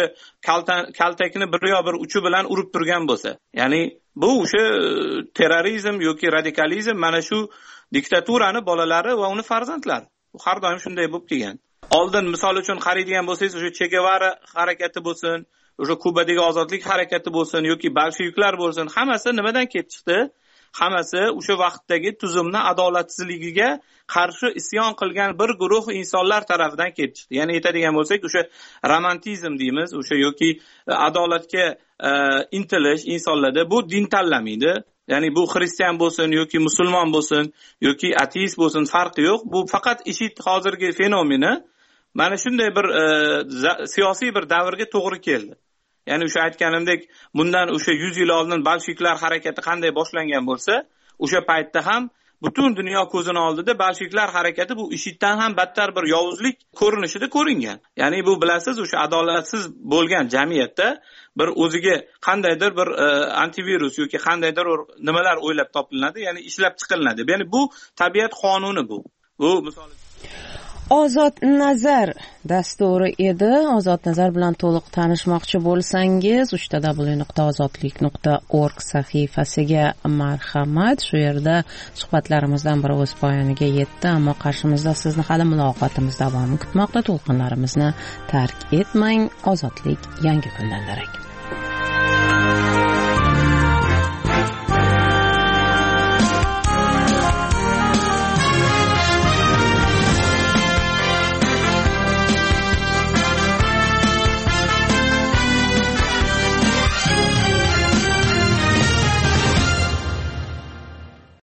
kaltakni bir yoq bir uchi bilan urib turgan bo'lsa, ya'ni bu o'sha terrorizm yoki radikalizm mana shu diktaturani bolalari va uni farzandlari. Bu har doim shunday bo'lib kelgan. Oldin misol uchun qaraydigan bo'lsangiz, o'sha Che Gevara harakati bo'lsin, o'sha Kubadagi ozodlik harakati bo'lsin yoki bolsheviklar bo'lsin, hammasi nimadan kelib chiqdi? hammasi o'sha vaqtdagi tuzumni adolatsizligiga qarshi isyon qilgan bir guruh insonlar tarafidan kelib chiqdi. Ya'ni aytadigan bo'lsak, o'sha romantizm deymiz, o'sha yoki adolatga intilish insonlarda bu din tanlamaydi. Ya'ni bu xristian bo'lsin yoki musulmon bo'lsin yoki ateist bo'lsin farqi yo'q. Bu faqat IShID hozirgi fenomeni mana shunday bir siyosiy bir davrga to'g'ri keldi. Ya'ni o'sha aytganimdek, bundan o'sha yuz yil oldin bolsheviklar harakati qanday boshlangan bo'lsa, o'sha paytda ham butun dunyo ko'zini oldida bolsheviklar harakati bu IShIDdan ham battar bir yovuzlik ko'rinishida ko'ringan. Ya'ni bu bilasiz, o'sha adolatsiz bo'lgan jamiyatda bir o'ziga qandaydir bir antivirus yoki qandaydir nimalar o'ylab topiladi, ya'ni ishlab chiqiladi. Ya'ni bu tabiat qonuni bu. Bu misol Ozod nazar dasturi edi. Ozod nazar bilan to'liq tanishmoqchi bo'lsangiz uch w nuqta ozodlik nuqta org sahifasiga marhamat. Shu yerda suhbatlarimizdan biri o'z poyoniga yetdi, ammo qarshimizda sizni hali muloqotimiz davomi kutmoqda. To'lqinlarimizni tark etmang. Ozodlik yangi kundan darak.